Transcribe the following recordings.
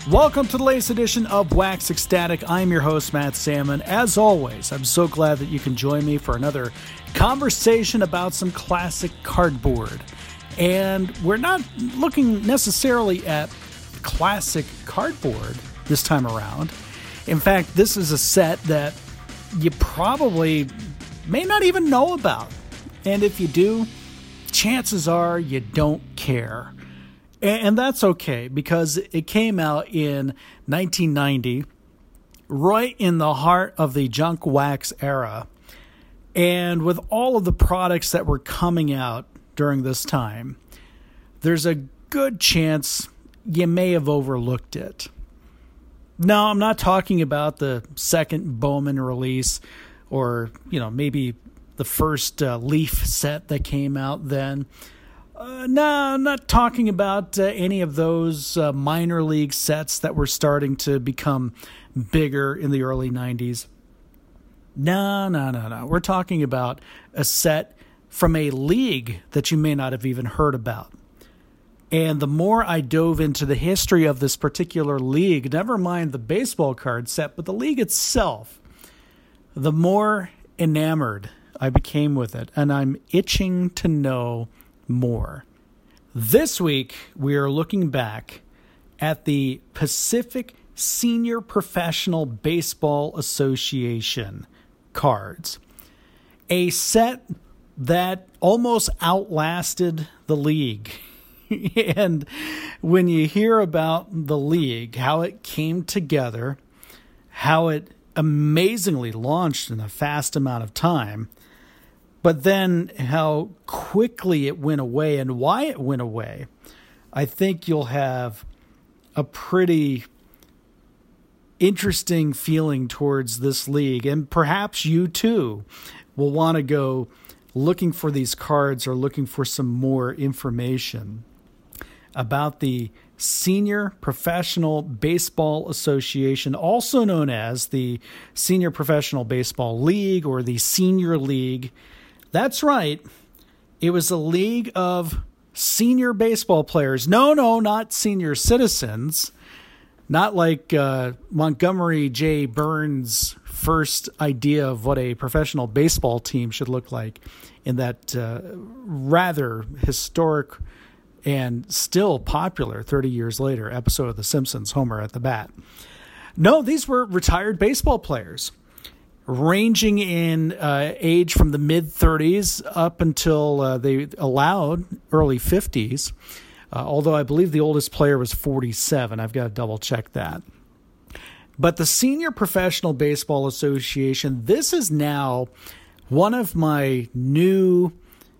Welcome to the latest edition of Wax Ecstatic. I'm your host, Matt Salmon. As always, I'm so glad that you can join me for another conversation about some classic cardboard. And we're not looking necessarily at classic cardboard this time around. In fact, this is a set that you probably may not even know about. And if you do, chances are you don't care. And that's okay, because it came out in 1990, right in the heart of the junk wax era. And with all of the products that were coming out during this time, there's a good chance you may have overlooked it. No, I'm not talking about the second Bowman release or, maybe the first Leaf set that came out then. No, I'm not talking about any of those minor league sets that were starting to become bigger in the early 90s. No. We're talking about a set from a league that you may not have even heard about. And the more I dove into the history of this particular league, never mind the baseball card set, but the league itself, the more enamored I became with it. And I'm itching to know more. This week, we are looking back at the Pacific Senior Professional Baseball Association cards, a set that almost outlasted the league. And when you hear about the league, how it came together, how it amazingly launched in a fast amount of time, but then how quickly it went away and why it went away, I think you'll have a pretty interesting feeling towards this league. And perhaps you too will want to go looking for these cards or looking for some more information about the Senior Professional Baseball Association, also known as the Senior Professional Baseball League or the Senior League. That's right. It was a league of senior baseball players. No, not senior citizens. Not like Montgomery J. Burns' first idea of what a professional baseball team should look like in that rather historic and still popular 30 years later episode of The Simpsons, Homer at the Bat. No, these were retired baseball players, ranging in age from the mid-30s up until they allowed early 50s, although I believe the oldest player was 47. I've got to double-check that. But the Senior Professional Baseball Association, this is now one of my new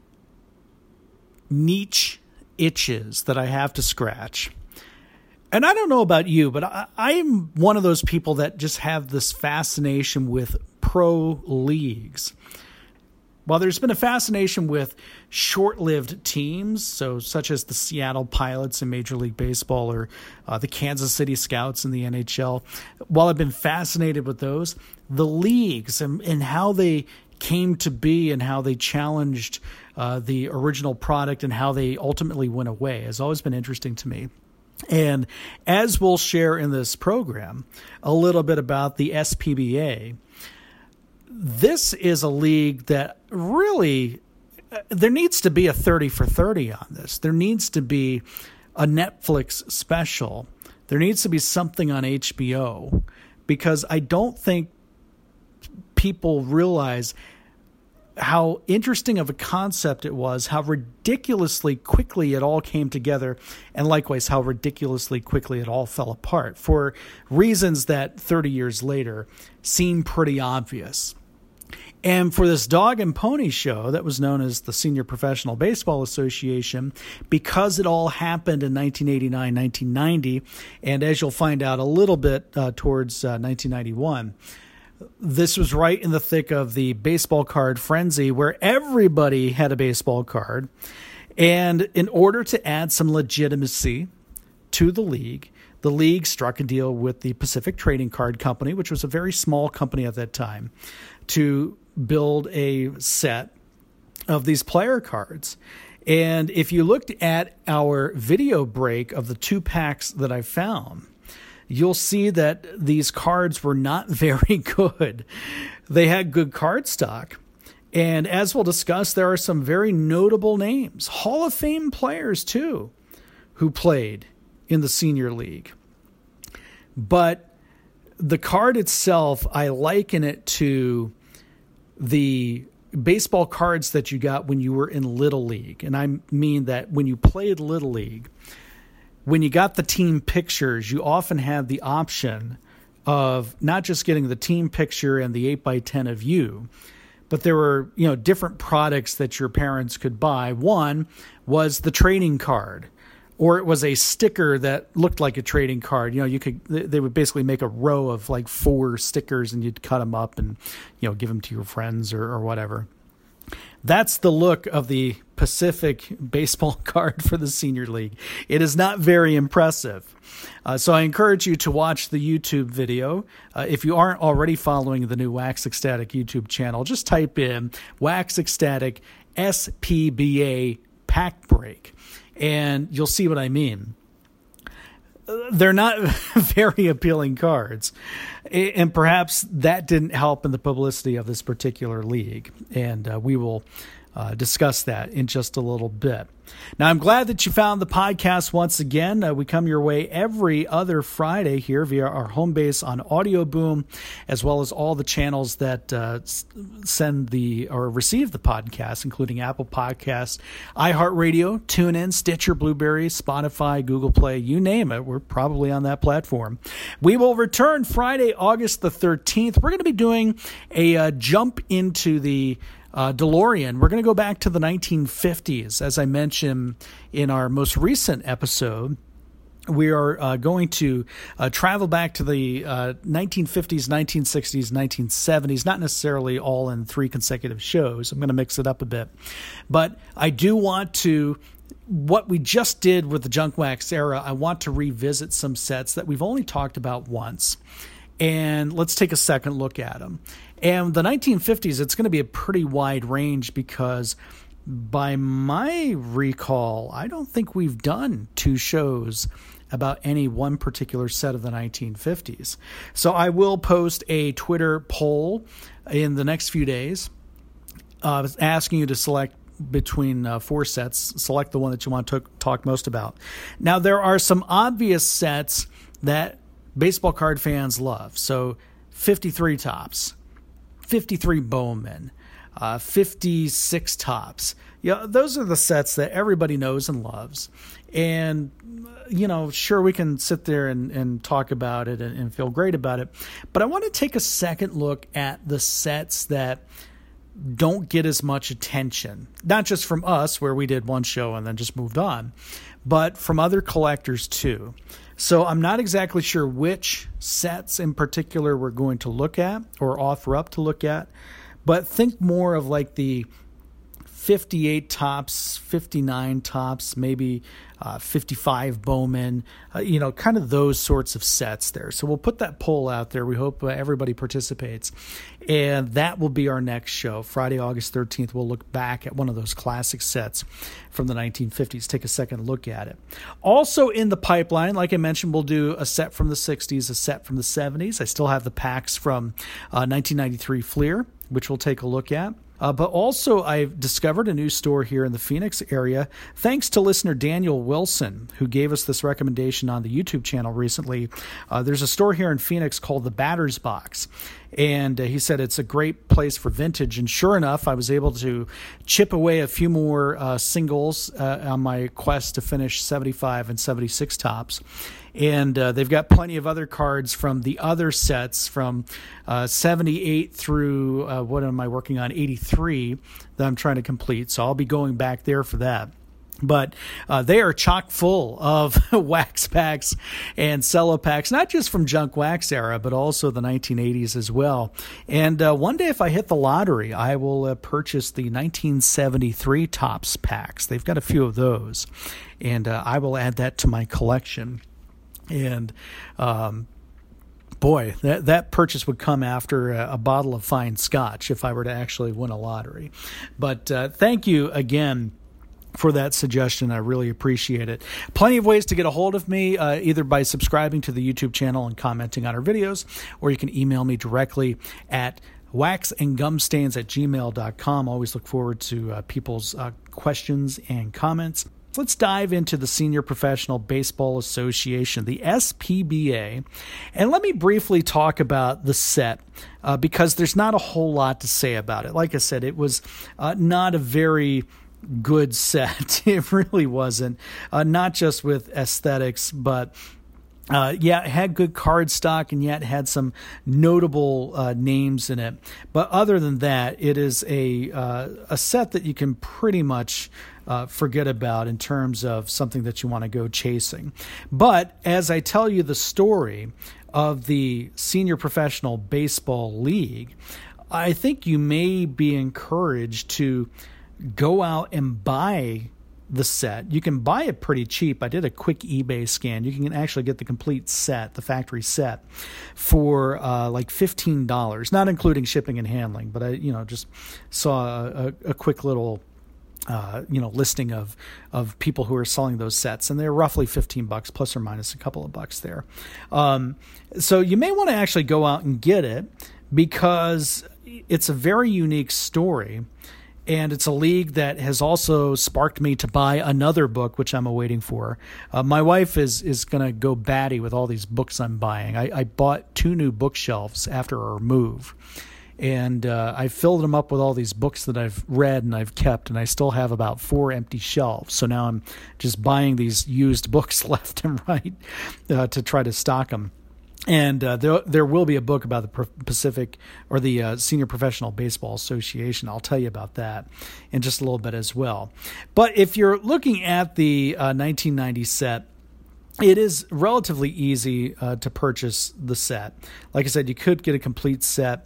niche itches that I have to scratch. And I don't know about you, but I'm one of those people that just have this fascination with pro leagues. While there's been a fascination with short-lived teams, such as the Seattle Pilots in Major League Baseball or the Kansas City Scouts in the NHL, while I've been fascinated with those, the leagues and how they came to be and how they challenged the original product and how they ultimately went away has always been interesting to me. And as we'll share in this program a little bit about the SPBA, this is a league that really, there needs to be a 30 for 30 on this. There needs to be a Netflix special. There needs to be something on HBO, because I don't think people realize how interesting of a concept it was, how ridiculously quickly it all came together, and likewise how ridiculously quickly it all fell apart for reasons that 30 years later seem pretty obvious. And for this dog and pony show that was known as the Senior Professional Baseball Association, because it all happened in 1989, 1990, and as you'll find out a little bit towards 1991, this was right in the thick of the baseball card frenzy where everybody had a baseball card. And in order to add some legitimacy to the league struck a deal with the Pacific Trading Card Company, which was a very small company at that time, to build a set of these player cards. And if you looked at our video break of the 2 packs that I found, you'll see that these cards were not very good. They had good card stock. And as we'll discuss, there are some very notable names, Hall of Fame players too, who played in the Senior League. But the card itself, I liken it to the baseball cards that you got when you were in Little League. And I mean that when you played Little League, when you got the team pictures, you often had the option of not just getting the team picture and the 8x10 of you, but there were, different products that your parents could buy. One was the trading card, or it was a sticker that looked like a trading card. They would basically make a row of like 4 stickers, and you'd cut them up and, give them to your friends or whatever. That's the look of the Pacific baseball card for the Senior League. It is not very impressive. So I encourage you to watch the YouTube video. If you aren't already following the new Wax Ecstatic YouTube channel, just type in Wax Ecstatic SPBA Pack Break, and you'll see what I mean. They're not very appealing cards, and perhaps that didn't help in the publicity of this particular league, and we will discuss that in just a little bit. Now, I'm glad that you found the podcast once again. We come your way every other Friday here via our home base on Audio Boom, as well as all the channels that send or receive the podcast, including Apple Podcasts, iHeartRadio, TuneIn, Stitcher, Blueberry, Spotify, Google Play, you name it. We're probably on that platform. We will return Friday, August the 13th. We're going to be doing a jump into the DeLorean. We're going to go back to the 1950s. As I mentioned in our most recent episode, we are going to travel back to the 1950s, 1960s, 1970s, not necessarily all in 3 consecutive shows. I'm going to mix it up a bit. But I do want to, what we just did with the Junk Wax era, I want to revisit some sets that we've only talked about once. And let's take a second look at them. And the 1950s, it's going to be a pretty wide range because by my recall, I don't think we've done 2 shows about any one particular set of the 1950s. So I will post a Twitter poll in the next few days asking you to select between 4 sets, select the one that you want to talk most about. Now, there are some obvious sets that baseball card fans love. So 53 Topps, 53 Bowman, 56 Topps. Those are the sets that everybody knows and loves. And, sure, we can sit there and talk about it and feel great about it. But I want to take a second look at the sets that don't get as much attention, not just from us, where we did one show and then just moved on, but from other collectors too. So I'm not exactly sure which sets in particular we're going to look at or offer up to look at, but think more of like the 58 Topps, 59 Topps, maybe 55 Bowman, kind of those sorts of sets there. So we'll put that poll out there. We hope everybody participates. And that will be our next show. Friday, August 13th, we'll look back at one of those classic sets from the 1950s. Take a second look at it. Also in the pipeline, like I mentioned, we'll do a set from the 60s, a set from the 70s. I still have the packs from 1993 Fleer, which we'll take a look at. But also, I've discovered a new store here in the Phoenix area, thanks to listener Daniel Wilson, who gave us this recommendation on the YouTube channel recently. There's a store here in Phoenix called the Batter's Box, and he said it's a great place for vintage. And sure enough, I was able to chip away a few more singles on my quest to finish 75 and 76 Topps. And they've got plenty of other cards from the other sets from 78 through, what am I working on, 83 that I'm trying to complete. So I'll be going back there for that. But they are chock full of wax packs and cello packs, not just from Junk Wax era, but also the 1980s as well. And one day if I hit the lottery, I will purchase the 1973 Topps packs. They've got a few of those. And I will add that to my collection. And boy, that purchase would come after a bottle of fine scotch if I were to actually win a lottery. But thank you again for that suggestion. I really appreciate it. Plenty of ways to get a hold of me, either by subscribing to the YouTube channel and commenting on our videos, or you can email me directly at waxandgumstains@gmail.com. Always look forward to people's questions and comments. Let's dive into the Senior Professional Baseball Association, the SPBA, and let me briefly talk about the set because there's not a whole lot to say about it. Like I said, it was not a very good set. It really wasn't, not just with aesthetics, but it had good card stock, and yet had some notable names in it. But other than that, it is a set that you can pretty much forget about in terms of something that you want to go chasing. But as I tell you the story of the Senior Professional Baseball League, I think you may be encouraged to go out and buy the set. You can buy it pretty cheap. I did a quick eBay scan. You can actually get the complete set, the factory set, for like $15, not including shipping and handling. But I, just saw a quick little listing of people who are selling those sets, and they're roughly $15 plus or minus a couple of bucks there. So you may want to actually go out and get it because it's a very unique story. And it's a league that has also sparked me to buy another book, which I'm awaiting for. My wife is going to go batty with all these books I'm buying. I bought 2 new bookshelves after our move. And I filled them up with all these books that I've read and I've kept. And I still have about 4 empty shelves. So now I'm just buying these used books left and right to try to stock them. And there will be a book about the Pacific or the Senior Professional Baseball Association. I'll tell you about that in just a little bit as well. But if you're looking at the 1990 set, it is relatively easy to purchase the set. Like I said, you could get a complete set,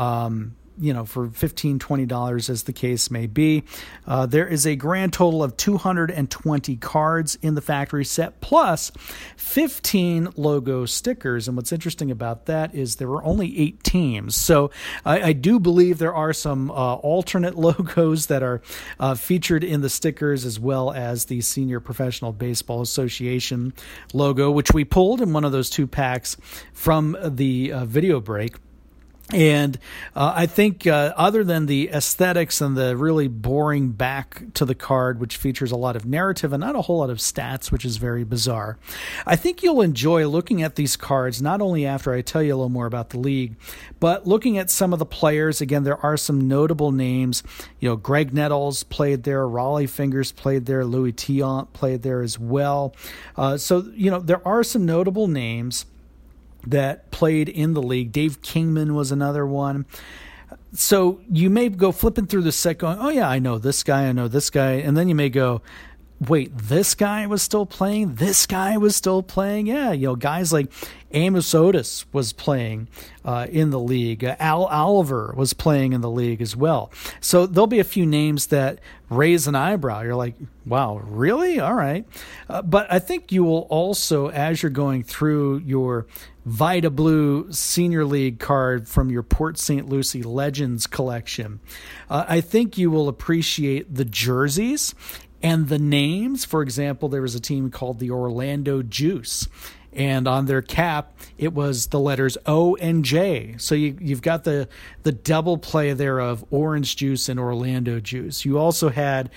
for $15, $20 as the case may be. There is a grand total of 220 cards in the factory set, plus 15 logo stickers. And what's interesting about that is there were only 8 teams. So I do believe there are some alternate logos that are featured in the stickers, as well as the Senior Professional Baseball Association logo, which we pulled in one of those 2 packs from the video break. And I think other than the aesthetics and the really boring back to the card, which features a lot of narrative and not a whole lot of stats, which is very bizarre, I think you'll enjoy looking at these cards, not only after I tell you a little more about the league, but looking at some of the players. Again, there are some notable names. Greg Nettles played there, Raleigh Fingers played there, Louis Tiant played there as well. So there are some notable names that played in the league. Dave Kingman was another one. So you may go flipping through the set going, oh yeah, I know this guy, and then you may go, wait, this guy was still playing? This guy was still playing? Yeah, guys like Amos Otis was playing in the league. Al Oliver was playing in the league as well. So there'll be a few names that raise an eyebrow. You're like, wow, really? All right. But I think you will also, as you're going through your Vita Blue Senior League card from your Port St. Lucie Legends collection, I think you will appreciate the jerseys and the names. For example, there was a team called the Orlando Juice, and on their cap, it was the letters O and J. So you've got the double play there of Orange Juice and Orlando Juice. You also had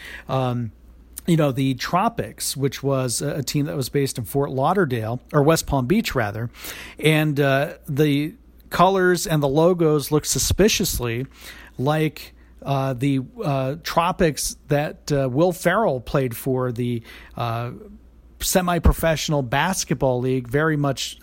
the Tropics, which was a team that was based in Fort Lauderdale, or West Palm Beach rather, and the colors and the logos look suspiciously like the Tropics that Will Ferrell played for, the semi-professional basketball league, very much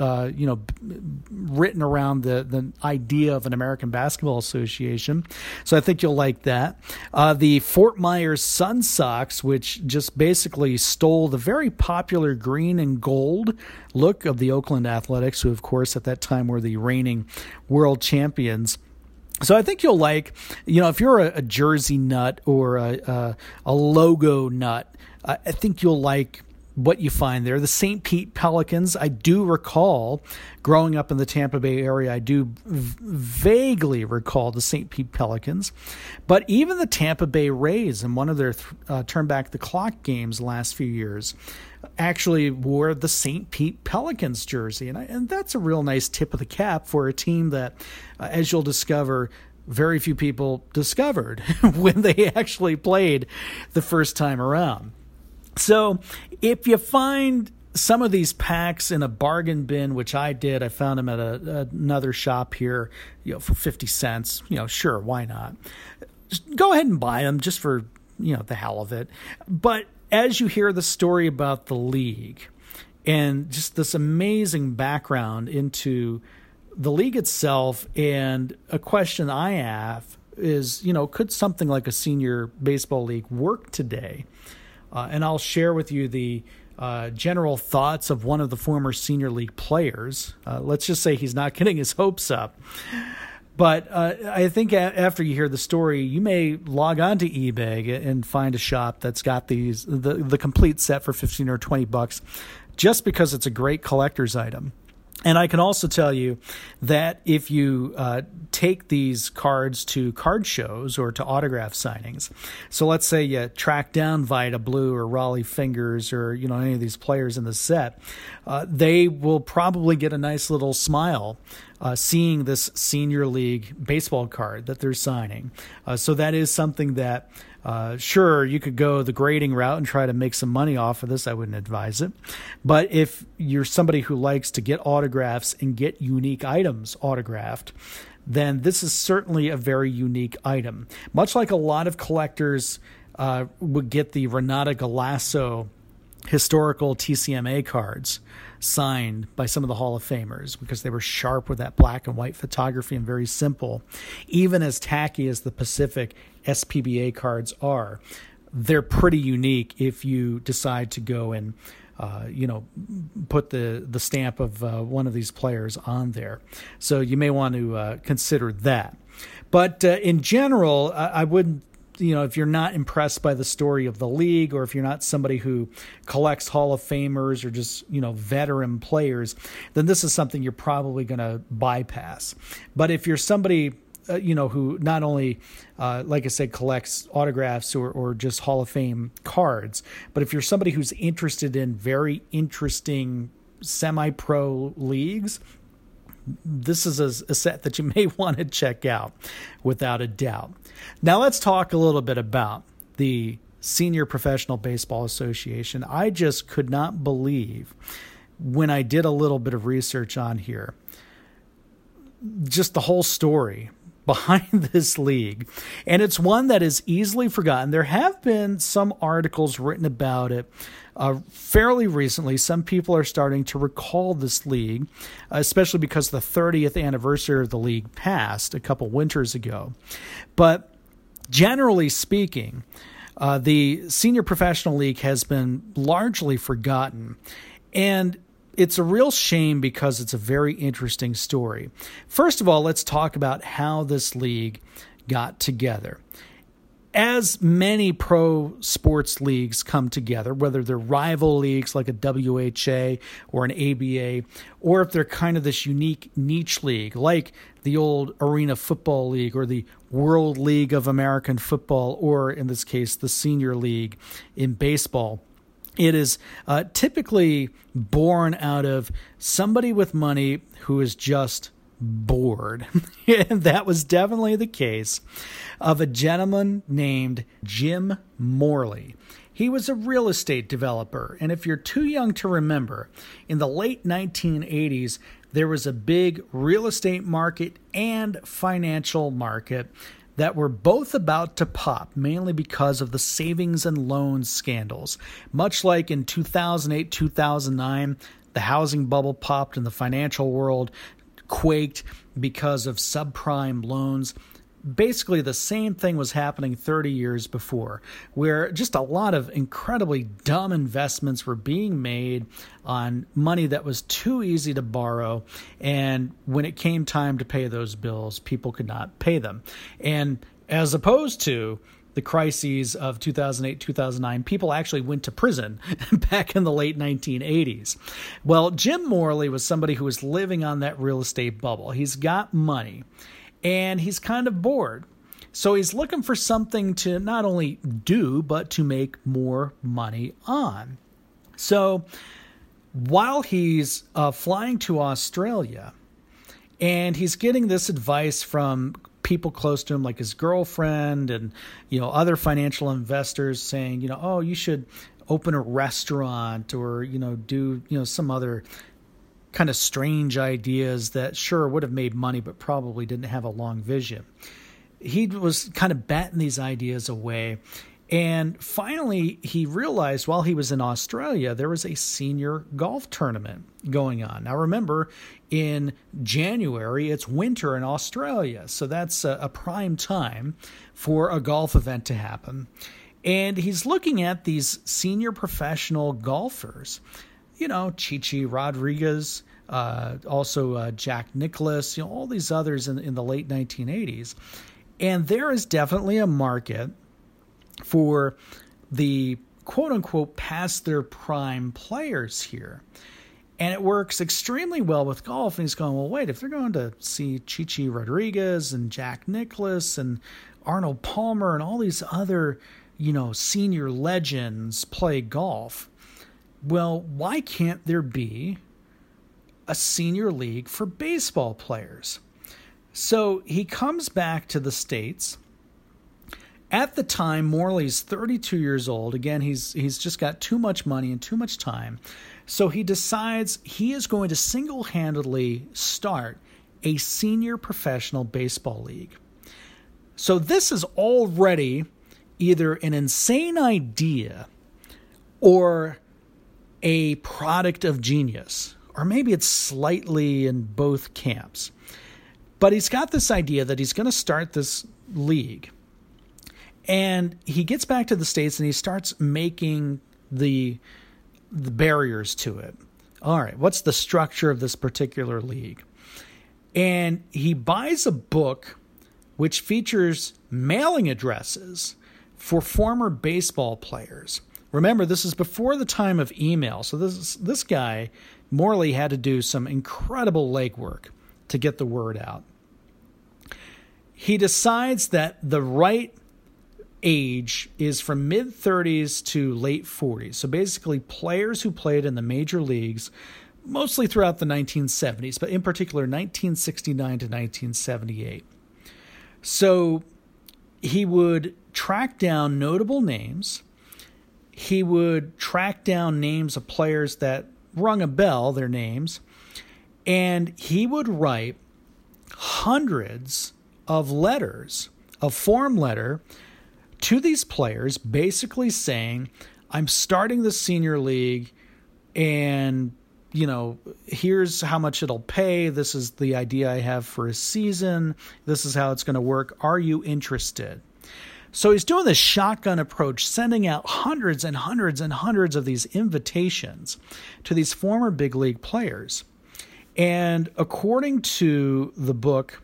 written around the idea of an American Basketball Association. So I think you'll like that. The Fort Myers Sun Sox, which just basically stole the very popular green and gold look of the Oakland Athletics, who of course at that time were the reigning world champions. So I think you'll like, if you're a jersey nut or a logo nut, I think you'll like what you find there. The St. Pete Pelicans, I do recall growing up in the Tampa Bay area, I do vaguely recall the St. Pete Pelicans. But even the Tampa Bay Rays in one of their turn back the clock games the last few years actually wore the St. Pete Pelicans jersey. And that's a real nice tip of the cap for a team that, as you'll discover, very few people discovered when they actually played the first time around. So if you find some of these packs in a bargain bin, which I did, I found them at another shop here, for 50 cents, sure, why not? Just go ahead and buy them just for, the hell of it. But as you hear the story about the league and just this amazing background into the league itself, and a question I have is, could something like a senior baseball league work today? And I'll share with you the general thoughts of one of the former senior league players. Let's just say he's not getting his hopes up. But I think after you hear the story, you may log on to eBay and find a shop that's got the complete set for $15 or $20 just because it's a great collector's item. And I can also tell you that if you take these cards to card shows or to autograph signings, so let's say you track down Vida Blue or Raleigh Fingers or any of these players in the set, they will probably get a nice little smile seeing this senior league baseball card that they're signing. So that is something that sure, you could go the grading route and try to make some money off of this. I wouldn't advise it. But if you're somebody who likes to get autographs and get unique items autographed, then this is certainly a very unique item. Much like a lot of collectors would get the Renata Galasso historical TCMA cards signed by some of the Hall of Famers because they were sharp with that black and white photography and very simple. Even as tacky as the Pacific SPBA cards are, they're pretty unique if you decide to go and put the stamp of one of these players on there. So you may want to consider that. But in general, I wouldn't, if you're not impressed by the story of the league, or if you're not somebody who collects Hall of Famers or just, veteran players, then this is something you're probably going to bypass. But if you're somebody, who not only, like I said, collects autographs or just Hall of Fame cards, but if you're somebody who's interested in very interesting semi-pro leagues, this is a set that you may want to check out without a doubt. Now let's talk a little bit about the Senior Professional Baseball Association. I just could not believe when I did a little bit of research on here, just the whole story behind this league. And it's one that is easily forgotten. There have been some articles written about it fairly recently. Some people are starting to recall this league, especially because the 30th anniversary of the league passed a couple winters ago. But generally speaking, the Senior Professional League has been largely forgotten. And it's a real shame because it's a very interesting story. First of all, let's talk about how this league got together. As many pro sports leagues come together, whether they're rival leagues like a WHA or an ABA, or if they're kind of this unique niche league like the old Arena Football League or the World League of American Football, or in this case, the Senior League in baseball, it is typically born out of somebody with money who is just bored. And that was definitely the case of a gentleman named Jim Morley. He was a real estate developer. And if you're too young to remember, in the late 1980s, there was a big real estate market and financial market that were both about to pop, mainly because of the savings and loans scandals. Much like in 2008, 2009, the housing bubble popped and the financial world quaked because of subprime loans. Basically, the same thing was happening 30 years before, where just a lot of incredibly dumb investments were being made on money that was too easy to borrow. And when it came time to pay those bills, people could not pay them. And as opposed to the crises of 2008, 2009, people actually went to prison back in the late 1980s. Well, Jim Morley was somebody who was living on that real estate bubble. He's got money, and he's kind of bored. So he's looking for something to not only do, but to make more money on. So while he's flying to Australia, and he's getting this advice from people close to him, like his girlfriend and, other financial investors saying, oh, you should open a restaurant or, do, some other kind of strange ideas that sure would have made money, but probably didn't have a long vision. He was kind of batting these ideas away. And finally, he realized while he was in Australia, there was a senior golf tournament going on. Now, remember, in January, it's winter in Australia. So that's a prime time for a golf event to happen. And he's looking at these senior professional golfers, Chichi Rodriguez, also Jack Nicklaus, all these others in the late 1980s. And there is definitely a market for the quote-unquote past their prime players here. And it works extremely well with golf. And he's going, well, wait, if they're going to see Chichi Rodriguez and Jack Nicklaus and Arnold Palmer and all these other, senior legends play golf, well, why can't there be a senior league for baseball players? So he comes back to the States. At the time, Morley's 32 years old. Again, he's just got too much money and too much time. So he decides he is going to single-handedly start a senior professional baseball league. So this is already either an insane idea or a product of genius, or maybe it's slightly in both camps. But he's got this idea that he's going to start this league. And he gets back to the States and he starts making the barriers to it. All right, what's the structure of this particular league? And he buys a book which features mailing addresses for former baseball players. Remember, this is before the time of email. So this guy, Morley, had to do some incredible legwork to get the word out. He decides that the right age is from mid-30s to late 40s. So basically players who played in the major leagues mostly throughout the 1970s, but in particular 1969 to 1978. So he would track down notable names. He would track down names of players that rung a bell, their names, and he would write hundreds of letters, a form letter, to these players basically saying, I'm starting the senior league and, here's how much it'll pay. This is the idea I have for a season. This is how it's going to work. Are you interested? So he's doing this shotgun approach, sending out hundreds and hundreds and hundreds of these invitations to these former big league players. And according to the book,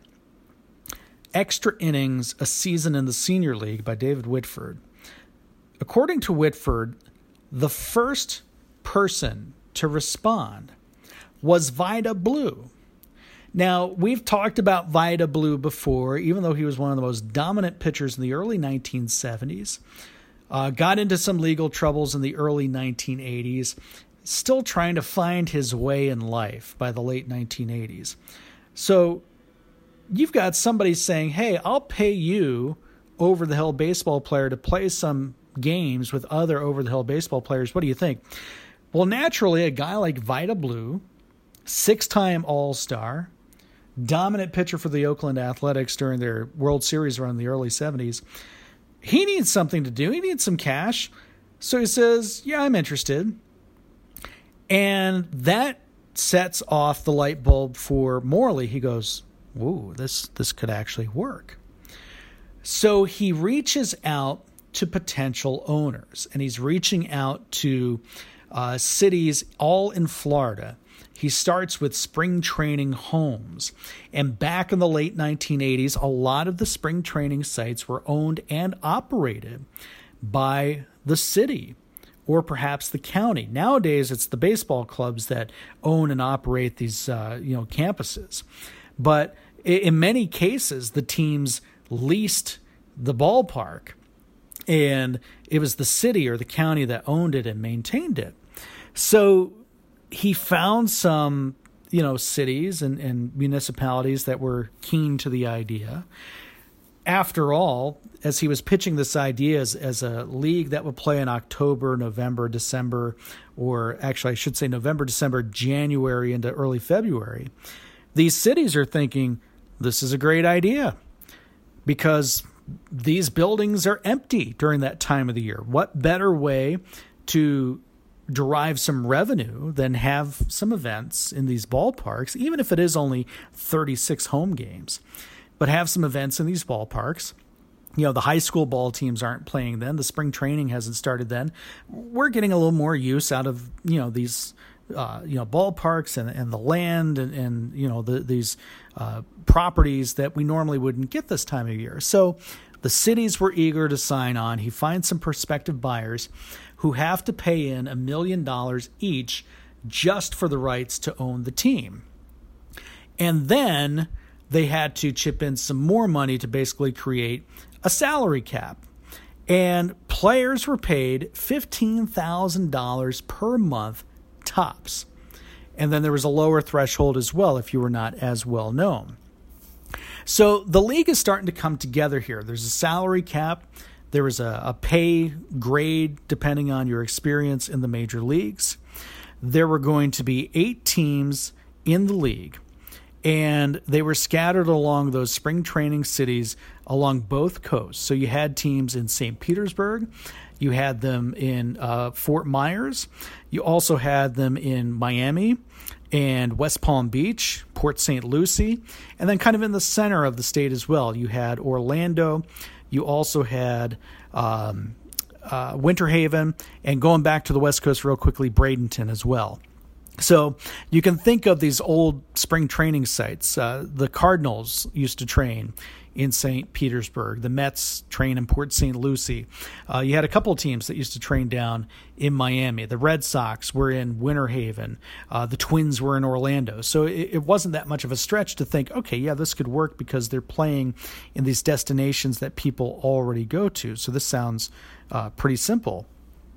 Extra Innings, A Season in the Senior League by David Whitford. According to Whitford, the first person to respond was Vida Blue. Now, we've talked about Vida Blue before, even though he was one of the most dominant pitchers in the early 1970s. Got into some legal troubles in the early 1980s, still trying to find his way in life by the late 1980s. So you've got somebody saying, hey, I'll pay you, over-the-hill baseball player, to play some games with other over-the-hill baseball players. What do you think? Well, naturally, a guy like Vida Blue, 6-time All-Star, dominant pitcher for the Oakland Athletics during their World Series run in the early 70s, he needs something to do. He needs some cash. So he says, yeah, I'm interested. And that sets off the light bulb for Morley. He goes, whoa, this could actually work. So he reaches out to potential owners, and he's reaching out to cities all in Florida. He starts with spring training homes. And back in the late 1980s, a lot of the spring training sites were owned and operated by the city or perhaps the county. Nowadays, it's the baseball clubs that own and operate these campuses. But in many cases, the teams leased the ballpark, and it was the city or the county that owned it and maintained it. So he found some, cities and municipalities that were keen to the idea. After all, as he was pitching this idea as a league that would play in October, November, December, or actually I should say November, December, January into early February, these cities are thinking, this is a great idea because these buildings are empty during that time of the year. What better way to derive some revenue than have some events in these ballparks, even if it is only 36 home games, but have some events in these ballparks. The high school ball teams aren't playing then. The spring training hasn't started then. We're getting a little more use out of, these, ballparks and the land and these properties that we normally wouldn't get this time of year. So the cities were eager to sign on. He finds some prospective buyers who have to pay in $1 million each just for the rights to own the team. And then they had to chip in some more money to basically create a salary cap. And players were paid $15,000 per month tops. And then there was a lower threshold as well if you were not as well known. So the league is starting to come together here. There's a salary cap. There was a pay grade depending on your experience in the major leagues. There were going to be 8 teams in the league, and they were scattered along those spring training cities along both coasts. So you had teams in St. Petersburg. You had them in Fort Myers. You also had them in Miami and West Palm Beach, Port St. Lucie, and then kind of in the center of the state as well. You had Orlando. You also had Winter Haven, and going back to the West Coast real quickly, Bradenton as well. So you can think of these old spring training sites. The Cardinals used to train in St. Petersburg. The Mets train in Port St. Lucie. You had a couple of teams that used to train down in Miami. The Red Sox were in Winter Haven. The Twins were in Orlando. So it wasn't that much of a stretch to think, okay, yeah, this could work because they're playing in these destinations that people already go to. So this sounds pretty simple.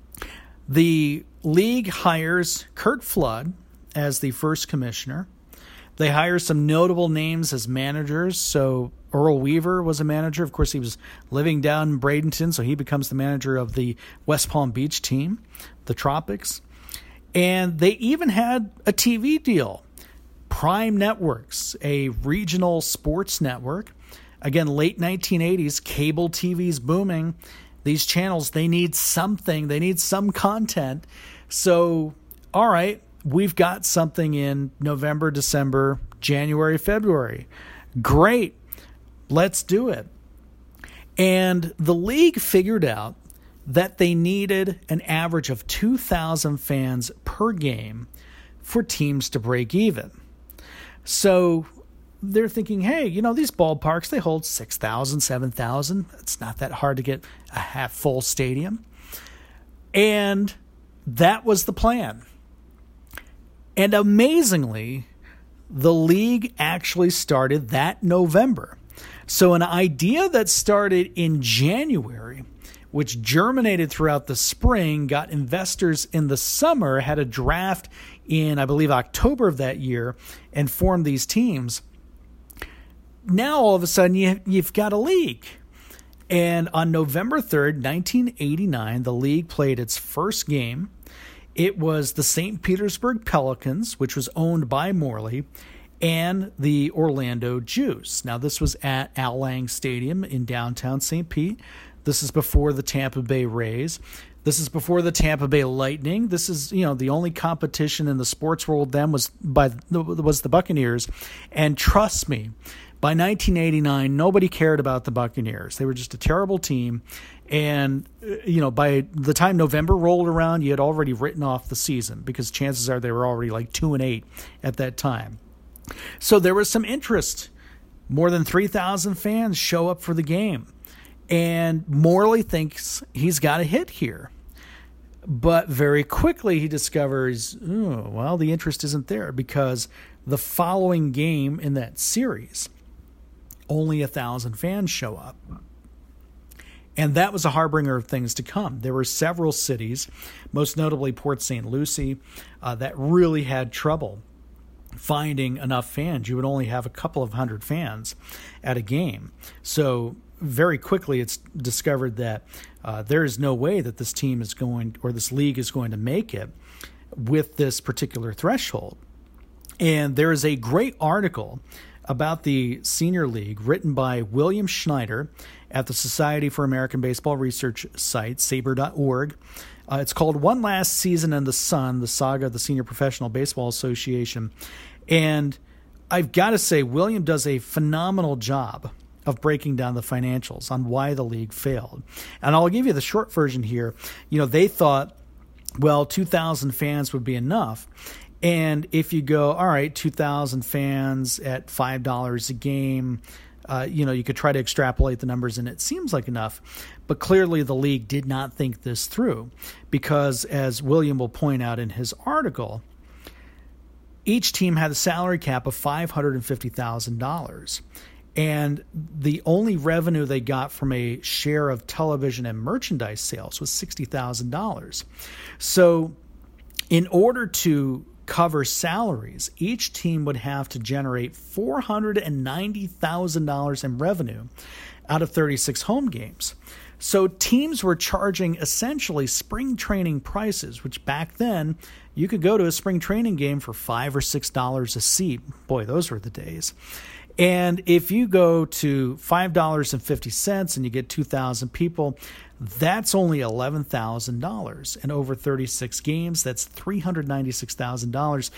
The league hires Curt Flood as the first commissioner. They hire some notable names as managers. So Earl Weaver was a manager. Of course, he was living down in Bradenton, so he becomes the manager of the West Palm Beach team, the Tropics. And they even had a TV deal. Prime Networks, a regional sports network. Again, late 1980s, cable TV's booming. These channels, they need something. They need some content. So, all right, we've got something in November, December, January, February. Great. Let's do it. And the league figured out that they needed an average of 2,000 fans per game for teams to break even. So they're thinking, hey, these ballparks, they hold 6,000, 7,000. It's not that hard to get a half-full stadium. And that was the plan. And amazingly, the league actually started that November. So an idea that started in January, which germinated throughout the spring, got investors in the summer, had a draft in, I believe, October of that year, and formed these teams. Now, all of a sudden, you've got a league. And on November 3rd, 1989, the league played its first game. It was the St. Petersburg Pelicans, which was owned by Morley, and the Orlando Juice. Now, this was at Al Lang Stadium in downtown St. Pete. This is before the Tampa Bay Rays. This is before the Tampa Bay Lightning. This is, the only competition in the sports world then was the Buccaneers. And trust me, by 1989, nobody cared about the Buccaneers. They were just a terrible team. And, by the time November rolled around, you had already written off the season because chances are they were already like 2-8 at that time. So there was some interest. More than 3,000 fans show up for the game. And Morley thinks he's got a hit here. But very quickly he discovers, the interest isn't there because the following game in that series, only 1,000 fans show up. And that was a harbinger of things to come. There were several cities, most notably Port St. Lucie, that really had trouble finding enough fans. You would only have a couple of hundred fans at a game. So very quickly it's discovered that there is no way that this team is going, or this league is going to make it with this particular threshold. And there is a great article about the Senior League written by William Schneider at the Society for American Baseball Research site, SABR.org. It's called One Last Season in the Sun, the Saga of the Senior Professional Baseball Association. And I've got to say, William does a phenomenal job of breaking down the financials on why the league failed. And I'll give you the short version here. They thought, 2,000 fans would be enough. And if you go, all right, 2,000 fans at $5 a game, you could try to extrapolate the numbers, and it seems like enough. But clearly the league did not think this through because, as William will point out in his article, each team had a salary cap of $550,000. And the only revenue they got from a share of television and merchandise sales was $60,000. So in order to cover salaries, each team would have to generate $490,000 in revenue out of 36 home games. So teams were charging essentially spring training prices, which back then you could go to a spring training game for $5 or $6 a seat. Boy, those were the days. And if you go to $5.50 and you get 2,000 people, that's only $11,000. And over 36 games, that's $396,000.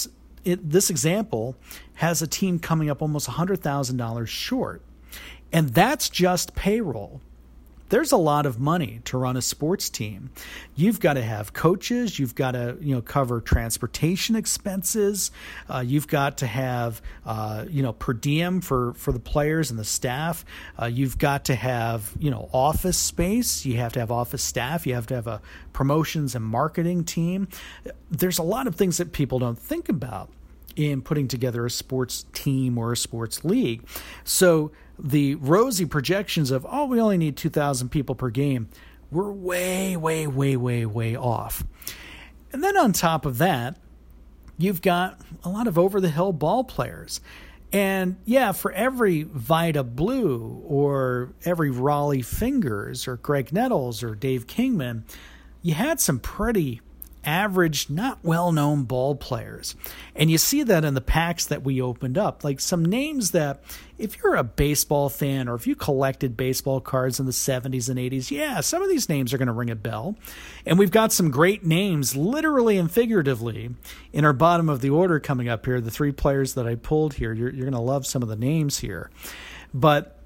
This example has a team coming up almost $100,000 short. And that's just payroll. There's a lot of money to run a sports team. You've got to have coaches. You've got to, cover transportation expenses. You've got to have, per diem for the players and the staff. You've got to have, office space. You have to have office staff. You have to have a promotions and marketing team. There's a lot of things that people don't think about in putting together a sports team or a sports league. So the rosy projections of, we only need 2,000 people per game, were way, way, way, way, way off. And then on top of that, you've got a lot of over-the-hill ball players. And yeah, for every Vida Blue or every Raleigh Fingers or Greg Nettles or Dave Kingman, you had some pretty average, not well-known ball players. And you see that in the packs that we opened up, like some names that if you're a baseball fan or if you collected baseball cards in the 70s and 80s, yeah, some of these names are going to ring a bell. And we've got some great names, literally and figuratively, in our bottom of the order coming up here. The three players that I pulled here, you're going to love some of the names here. But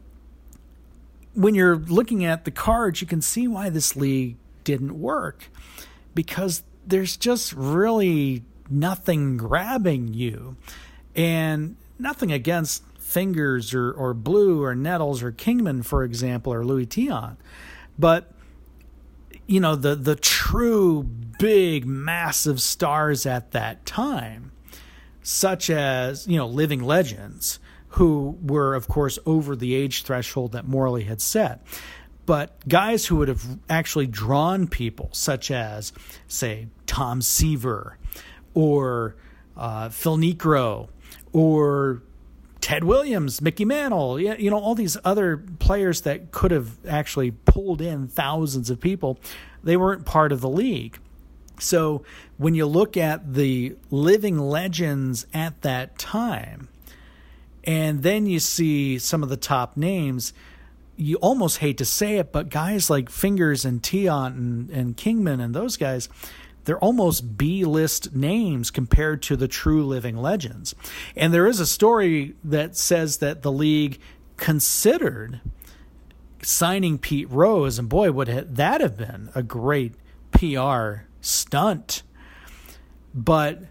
when you're looking at the cards, you can see why this league didn't work, because there's just really nothing grabbing you. And nothing against Fingers or Blue or Nettles or Kingman, for example, or Louis Tion. But, the true big, massive stars at that time, such as, living legends, who were, of course, over the age threshold that Morley had set. But guys who would have actually drawn people, such as, say, Tom Seaver or Phil Niekro or Ted Williams, Mickey Mantle, all these other players that could have actually pulled in thousands of people, they weren't part of the league. So when you look at the living legends at that time, and then you see some of the top names, you almost hate to say it, but guys like Fingers and Tiant and Kingman and those guys, they're almost B-list names compared to the true living legends. And there is a story that says that the league considered signing Pete Rose, and boy, would that have been a great PR stunt. But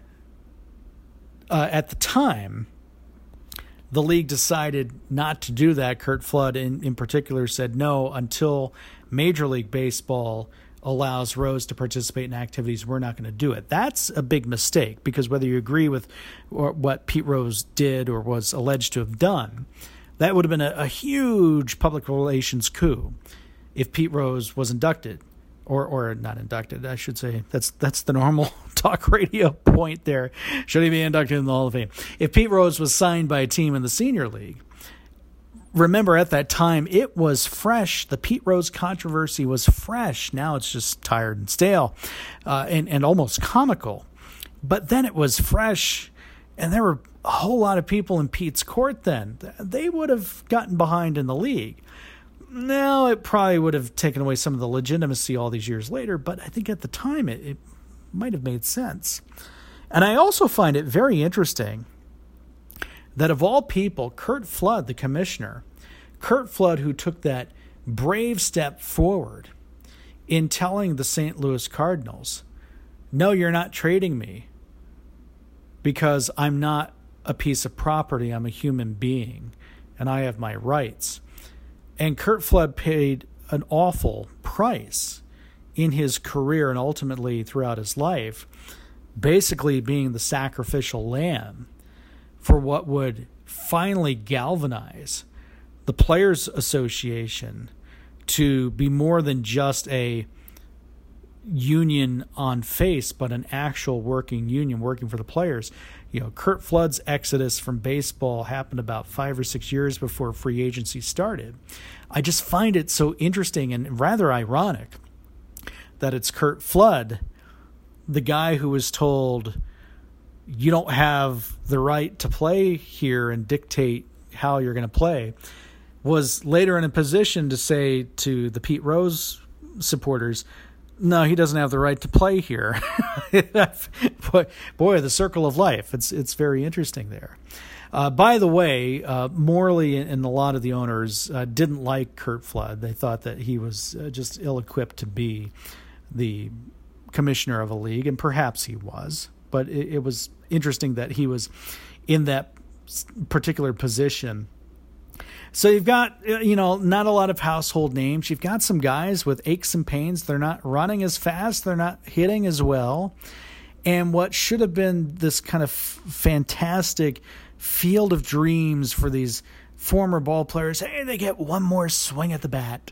at the time, the league decided not to do that. Curt Flood, in particular, said no, until Major League Baseball allows Rose to participate in activities, we're not going to do it. That's a big mistake, because whether you agree with what Pete Rose did or was alleged to have done, that would have been a huge public relations coup if Pete Rose was inducted. Or not inducted, I should say. That's the normal talk radio point there. Should he be inducted in the Hall of Fame? If Pete Rose was signed by a team in the senior league, remember at that time it was fresh. The Pete Rose controversy was fresh. Now it's just tired and stale, and almost comical. But then it was fresh, and there were a whole lot of people in Pete's court then. They would have gotten behind in the league. Now, it probably would have taken away some of the legitimacy all these years later, but I think at the time it might have made sense. And I also find it very interesting that of all people, Curt Flood, the commissioner, Curt Flood, who took that brave step forward in telling the St. Louis Cardinals, no, you're not trading me because I'm not a piece of property, I'm a human being, and I have my rights. And Curt Flood paid an awful price in his career and ultimately throughout his life, basically being the sacrificial lamb for what would finally galvanize the Players Association to be more than just a union on face, but an actual working union working for the players. You know, Curt Flood's exodus from baseball happened about 5 or 6 years before free agency started. I just find it so interesting and rather ironic that it's Curt Flood, the guy who was told, you don't have the right to play here and dictate how you're going to play, was later in a position to say to the Pete Rose supporters, no, he doesn't have the right to play here. Boy, the circle of life. It's very interesting there. By the way, Morley and a lot of the owners didn't like Curt Flood. They thought that he was just ill-equipped to be the commissioner of a league, and perhaps he was. But it was interesting that he was in that particular position. So you've got, not a lot of household names. You've got some guys with aches and pains. They're not running as fast. They're not hitting as well. And what should have been this kind of fantastic field of dreams for these former ball players, hey, they get one more swing at the bat.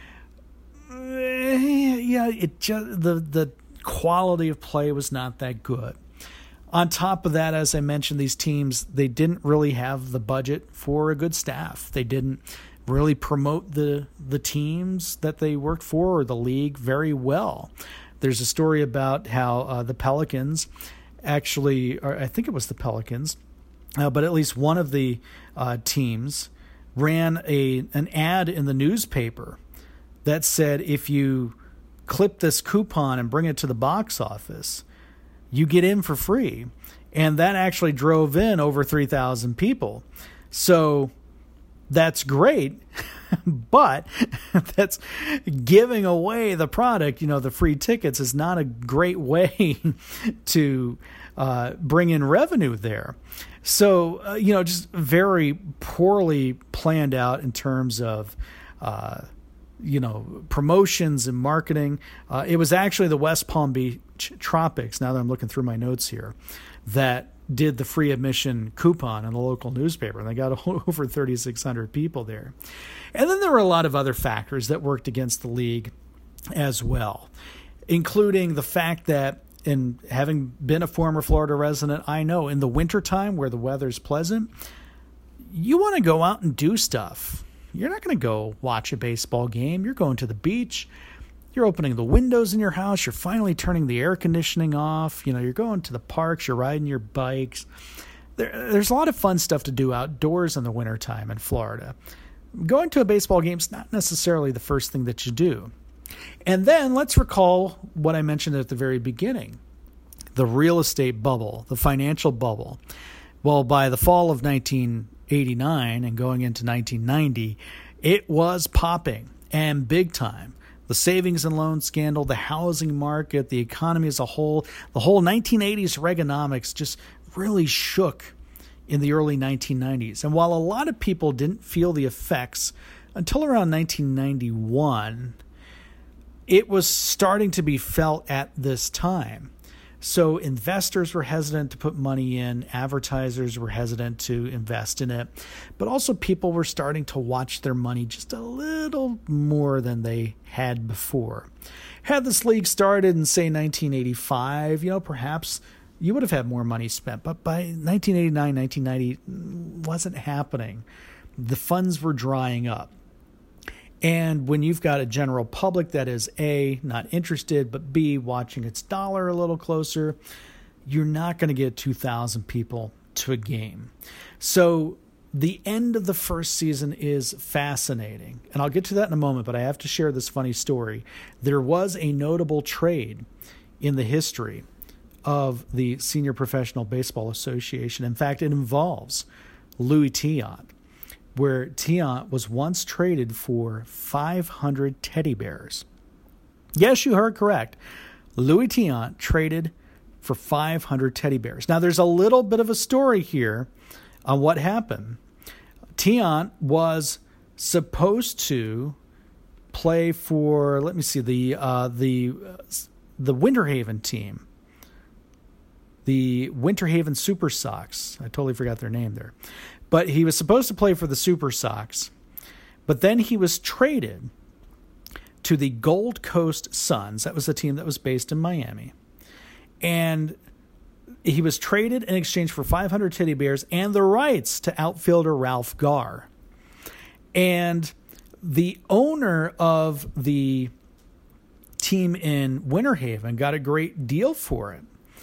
Yeah, the quality of play was not that good. On top of that, as I mentioned, these teams, they didn't really have the budget for a good staff. They didn't really promote the teams that they worked for or the league very well. There's a story about how the Pelicans actually, or I think it was the Pelicans, but at least one of the teams ran an ad in the newspaper that said, if you clip this coupon and bring it to the box office, you get in for free. And that actually drove in over 3,000 people. So that's great, but that's giving away the product. The free tickets is not a great way to bring in revenue there. So, just very poorly planned out in terms of promotions and marketing. It was actually the West Palm Beach Tropics, now that I'm looking through my notes here, that did the free admission coupon in the local newspaper, and they got over 3,600 people there. And then there were a lot of other factors that worked against the league as well, including the fact that, and having been a former Florida resident, I know in the wintertime where the weather's pleasant, you want to go out and do stuff. You're not going to go watch a baseball game. You're going to the beach. You're opening the windows in your house. You're finally turning the air conditioning off. You're going to the parks. You're riding your bikes. There's a lot of fun stuff to do outdoors in the wintertime in Florida. going to a baseball game is not necessarily the first thing that you do. And then let's recall what I mentioned at the very beginning, the real estate bubble, the financial bubble. Well, by the fall of 1989 and going into 1990, it was popping, and big time. The savings and loan scandal, the housing market, the economy as a whole, the whole 1980s Reaganomics just really shook in the early 1990s. And while a lot of people didn't feel the effects until around 1991, it was starting to be felt at this time. So investors were hesitant to put money in, advertisers were hesitant to invest in it, but also people were starting to watch their money just a little more than they had before. Had this league started in, say, 1985, perhaps you would have had more money spent, but by 1989, 1990, wasn't happening. The funds were drying up. And when you've got a general public that is A, not interested, but B, watching its dollar a little closer, you're not going to get 2,000 people to a game. So the end of the first season is fascinating. And I'll get to that in a moment, but I have to share this funny story. There was a notable trade in the history of the Senior Professional Baseball Association. In fact, it involves Louis Tiant, where Tiant was once traded for 500 teddy bears. Yes, you heard correct. Louis Tiant traded for 500 teddy bears. Now, there's a little bit of a story here on what happened. Tiant was supposed to play for, let me see, the Winter Haven team, the Winter Haven Super Sox. I totally forgot their name there. But he was supposed to play for the Super Sox, but then he was traded to the Gold Coast Suns. That was a team that was based in Miami. And he was traded in exchange for 500 teddy bears and the rights to outfielder Ralph Garr. And the owner of the team in Winter Haven got a great deal for it.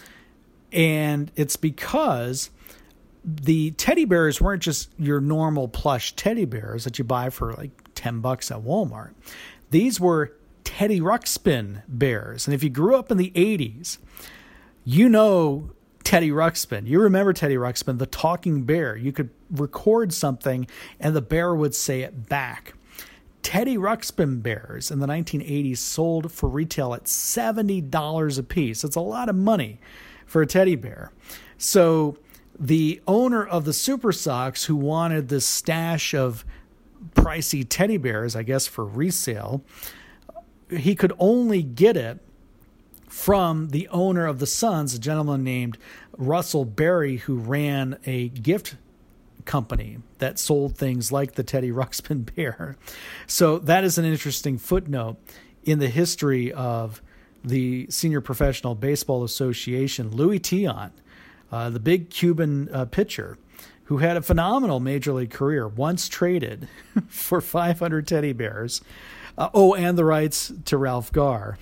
And it's because the teddy bears weren't just your normal plush teddy bears that you buy for like $10 at Walmart. These were Teddy Ruxpin bears. And if you grew up in the 80s, you know Teddy Ruxpin. You remember Teddy Ruxpin, the talking bear. You could record something and the bear would say it back. Teddy Ruxpin bears in the 1980s sold for retail at $70 a piece. It's a lot of money for a teddy bear. So the owner of the Super Sox, who wanted this stash of pricey teddy bears, I guess for resale, he could only get it from the owner of the Suns, a gentleman named Russell Berry, who ran a gift company that sold things like the Teddy Ruxpin bear. So that is an interesting footnote in the history of the Senior Professional Baseball Association. Louis Tiant, the big Cuban pitcher who had a phenomenal major league career, once traded for 500 teddy bears. And the rights to Ralph Garr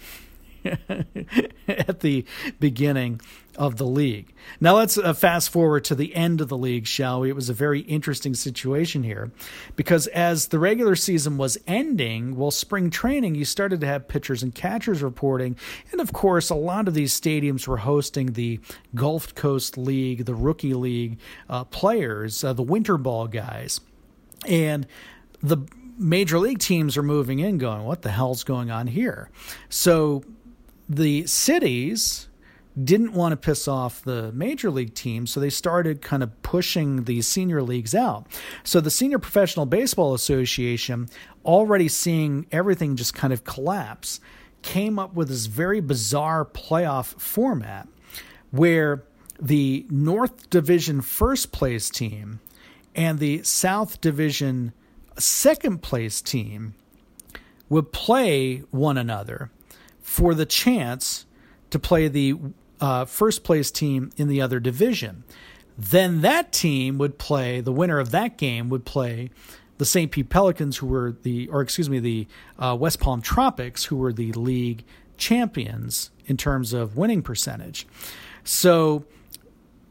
at the beginning of the league. Now let's fast forward to the end of the league, shall we? It was a very interesting situation here because as the regular season was ending, well, spring training, you started to have pitchers and catchers reporting. And of course, a lot of these stadiums were hosting the Gulf Coast League, the Rookie League players, the winter ball guys. And the major league teams are moving in going, what the hell's going on here? So the cities didn't want to piss off the major league teams, so they started kind of pushing the senior leagues out. So the Senior Professional Baseball Association, already seeing everything just kind of collapse, came up with this very bizarre playoff format where the North Division first place team and the South Division second place team would play one another for the chance to play the first place team in the other division. Then that team would play, the winner of that game would play the St. Pete Pelicans, who were the West Palm Tropics, who were the league champions in terms of winning percentage. So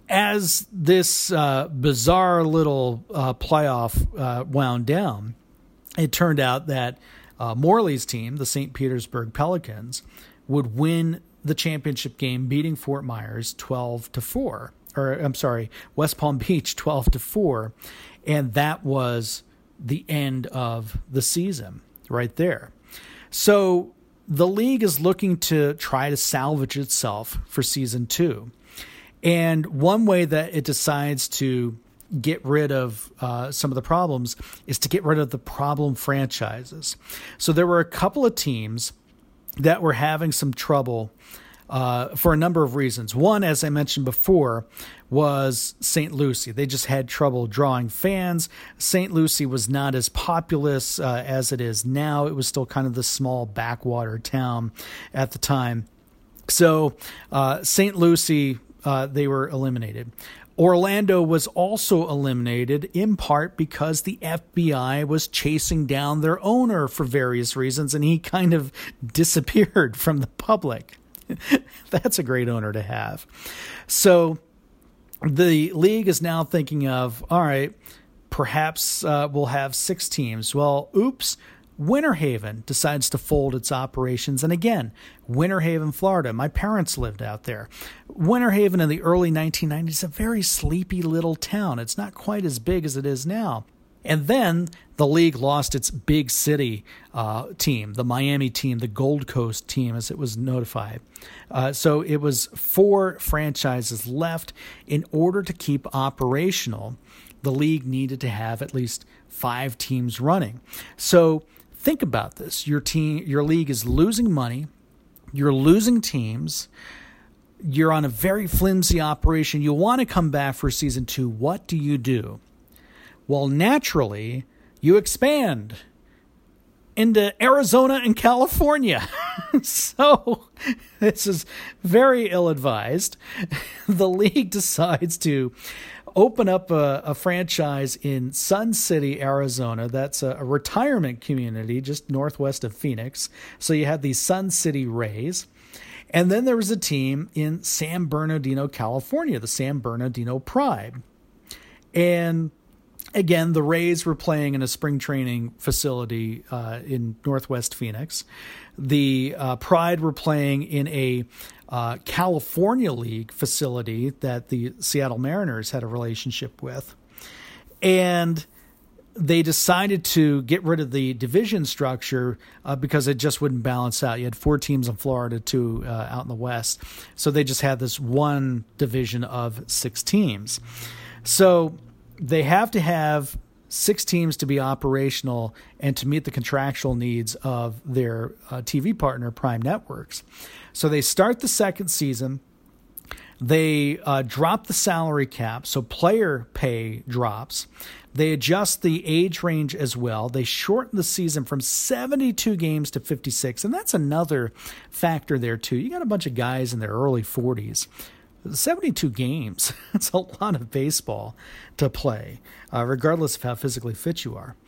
as this bizarre little playoff wound down, it turned out that Morley's team, the St. Petersburg Pelicans, would win the championship game, beating Fort Myers 12-4. Or I'm sorry, West Palm Beach 12-4, and that was the end of the season right there. So the league is looking to try to salvage itself for season 2. And one way that it decides to get rid of some of the problems is to get rid of the problem franchises. So there were a couple of teams that were having some trouble for a number of reasons. One, as I mentioned before, was St. Lucie. They just had trouble drawing fans. St. Lucie was not as populous as it is now. It was still kind of the small backwater town at the time. So St. Lucie, they were eliminated. Orlando was also eliminated in part because the FBI was chasing down their owner for various reasons, and he kind of disappeared from the public. That's a great owner to have. So the league is now thinking of, all right, perhaps we'll have 6 teams. Well, oops. Winter Haven decides to fold its operations. And again, Winter Haven, Florida. My parents lived out there. Winter Haven in the early 1990s is a very sleepy little town. It's not quite as big as it is now. And then the league lost its big city team, the Miami team, the Gold Coast team, as it was notified. So it was 4 franchises left. In order to keep operational, the league needed to have at least 5 teams running. So think about this. Your league is losing money. You're losing teams. You're on a very flimsy operation. You want to come back for season 2. What do? Well, naturally, you expand into Arizona and California. So this is very ill-advised. The league decides to open up a franchise in Sun City, Arizona. That's a retirement community just northwest of Phoenix. So you had the Sun City Rays. And then there was a team in San Bernardino, California, the San Bernardino Pride. And again, the Rays were playing in a spring training facility in Northwest Phoenix. The Pride were playing in a California League facility that the Seattle Mariners had a relationship with. And they decided to get rid of the division structure because it just wouldn't balance out. You had 4 teams in Florida, 2 out in the West. So they just had this one division of 6 teams. So they have to have 6 teams to be operational and to meet the contractual needs of their TV partner, Prime Networks. So they start the second season. They drop the salary cap, so player pay drops. They adjust the age range as well. They shorten the season from 72 games to 56, and that's another factor there too. You got a bunch of guys in their early 40s. 72 games, that's a lot of baseball to play, regardless of how physically fit you are.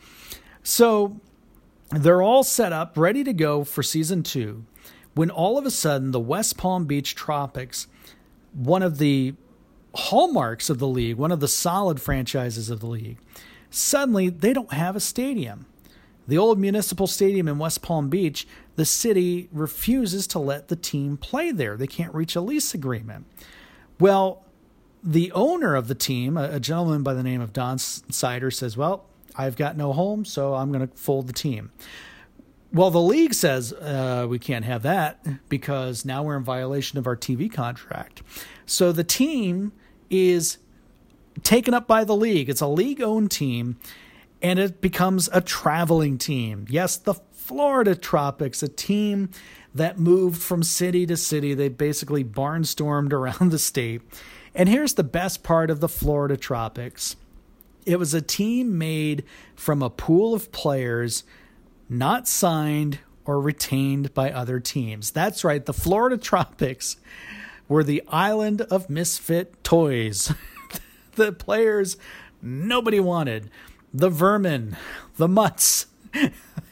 So they're all set up, ready to go for season 2, when all of a sudden the West Palm Beach Tropics, one of the hallmarks of the league, one of the solid franchises of the league, suddenly they don't have a stadium. The old municipal stadium in West Palm Beach, the city refuses to let the team play there. They can't reach a lease agreement. Well, the owner of the team, a gentleman by the name of Don Sider, says, well, I've got no home, so I'm going to fold the team. Well, the league says we can't have that because now we're in violation of our TV contract. So the team is taken up by the league. It's a league-owned team, and it becomes a traveling team. Yes, the Florida Tropics, a team that moved from city to city. They basically barnstormed around the state. And here's the best part of the Florida Tropics. It was a team made from a pool of players not signed or retained by other teams. That's right, the Florida Tropics were the island of misfit toys. The players nobody wanted. The vermin, the mutts.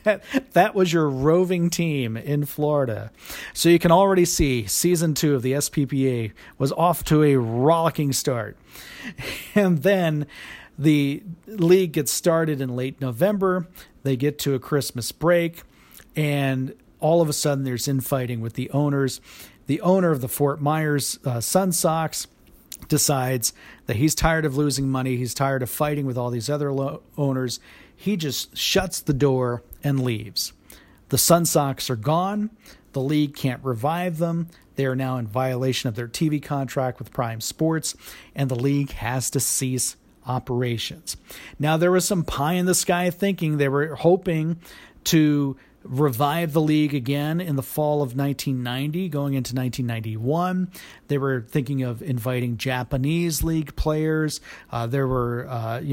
that was your roving team in Florida. So you can already see season 2 of the SPPA was off to a rollicking start. And then the league gets started in late November. They get to a Christmas break, and all of a sudden there's infighting with the owners. The owner of the Fort Myers Sun Sox decides that he's tired of losing money. He's tired of fighting with all these other owners. He just shuts the door and leaves. The Sun Sox are gone. The league can't revive them. They are now in violation of their TV contract with Prime Sports, and the league has to cease operations. Now, there was some pie in the sky thinking. They were hoping to revive the league again in the fall of 1990, going into 1991. They were thinking of inviting Japanese league players. There were,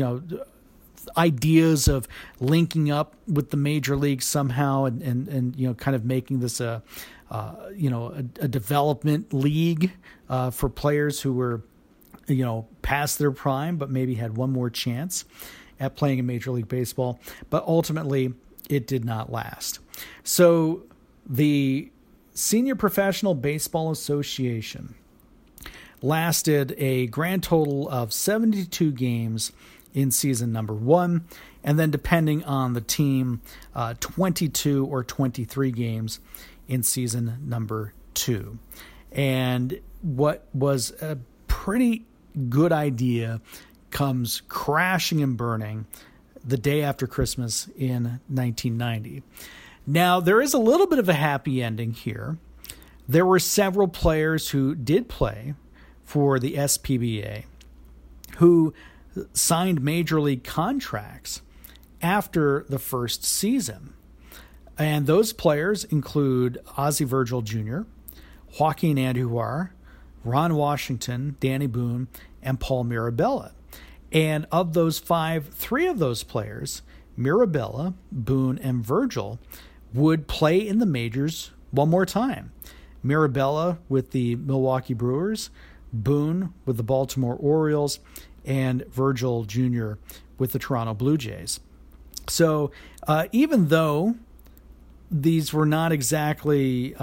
ideas of linking up with the major leagues somehow, and kind of making this a development league for players who were, past their prime, but maybe had one more chance at playing in Major League Baseball. But ultimately, it did not last. So the Senior Professional Baseball Association lasted a grand total of 72 games in season number 1, and then depending on the team, 22 or 23 games in season number 2. And what was a pretty good idea comes crashing and burning the day after Christmas in 1990. Now, there is a little bit of a happy ending here. There were several players who did play for the SPBA who signed major league contracts after the first season. And those players include Ozzie Virgil Jr., Joaquin Andujar, Ron Washington, Danny Boone, and Paul Mirabella. And of those 5, 3 of those players, Mirabella, Boone, and Virgil, would play in the majors one more time. Mirabella with the Milwaukee Brewers, Boone with the Baltimore Orioles, and Virgil Jr. with the Toronto Blue Jays. So even though these were not exactly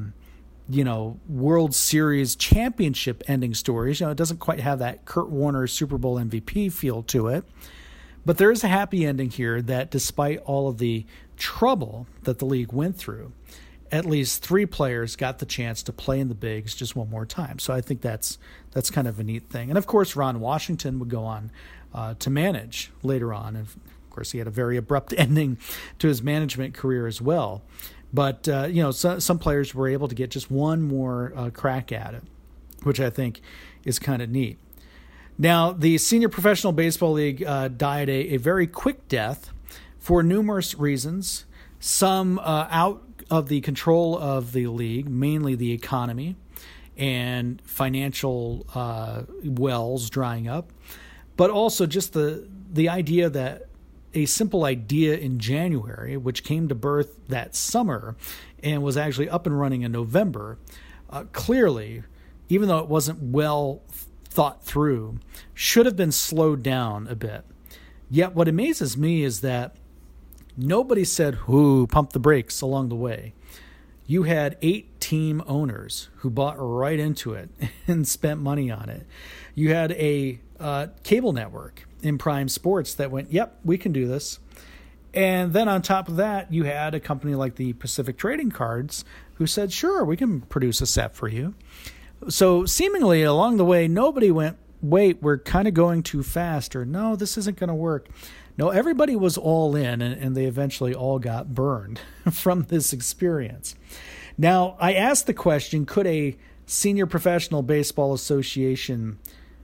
World Series championship ending stories, it doesn't quite have that Kurt Warner Super Bowl MVP feel to it. But there is a happy ending here that despite all of the trouble that the league went through, at least 3 players got the chance to play in the bigs just one more time. So I think that's kind of a neat thing. And of course, Ron Washington would go on to manage later on. And of course, he had a very abrupt ending to his management career as well. But, some players were able to get just one more crack at it, which I think is kind of neat. Now, the Senior Professional Baseball League died a very quick death for numerous reasons, some out of the control of the league, mainly the economy and financial wells drying up, but also just the idea that a simple idea in January, which came to birth that summer and was actually up and running in November, clearly, even though it wasn't well thought through, should have been slowed down a bit. Yet what amazes me is that nobody said, pump the brakes along the way. You had 8 team owners who bought right into it and spent money on it. You had a cable network in Prime Sports that went, yep, we can do this. And then on top of that, you had a company like the Pacific Trading Cards who said, sure, we can produce a set for you. So seemingly along the way, nobody went, wait, we're kind of going too fast, or no, this isn't going to work. No, everybody was all in, and they eventually all got burned from this experience. Now, I asked the question, could a Senior Professional Baseball Association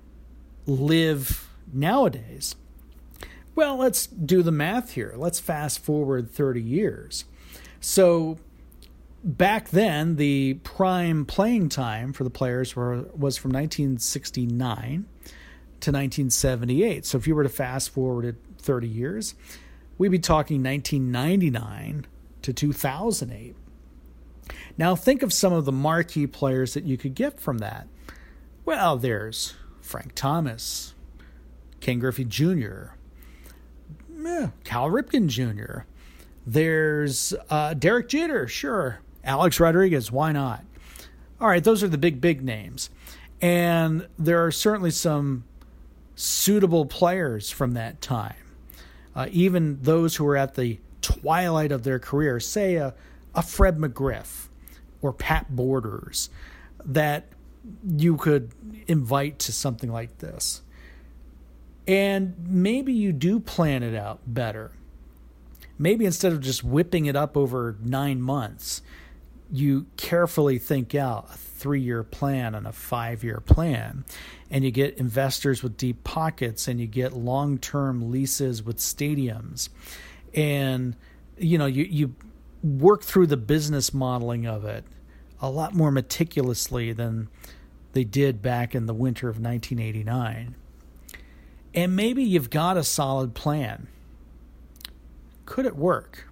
live nowadays? Well, let's do the math here. Let's fast forward 30 years. So back then, the prime playing time for the players was from 1969 to 1978. So if you were to fast forward it 30 years, we'd be talking 1999 to 2008. Now think of some of the marquee players that you could get from that. Well, there's Frank Thomas, Ken Griffey Jr., Cal Ripken Jr., There's Derek Jeter, sure. Alex Rodriguez, why not? All right, those are the big names. And there are certainly some suitable players from that time. Even those who were at the twilight of their career, say a Fred McGriff or Pat Borders, that you could invite to something like this. And maybe you do plan it out better. Maybe instead of just whipping it up over 9 months, you carefully think out a 3-year plan and a 5-year plan, and you get investors with deep pockets, and you get long-term leases with stadiums, and you work through the business modeling of it a lot more meticulously than they did back in the winter of 1989. And maybe you've got a solid plan. Could it work?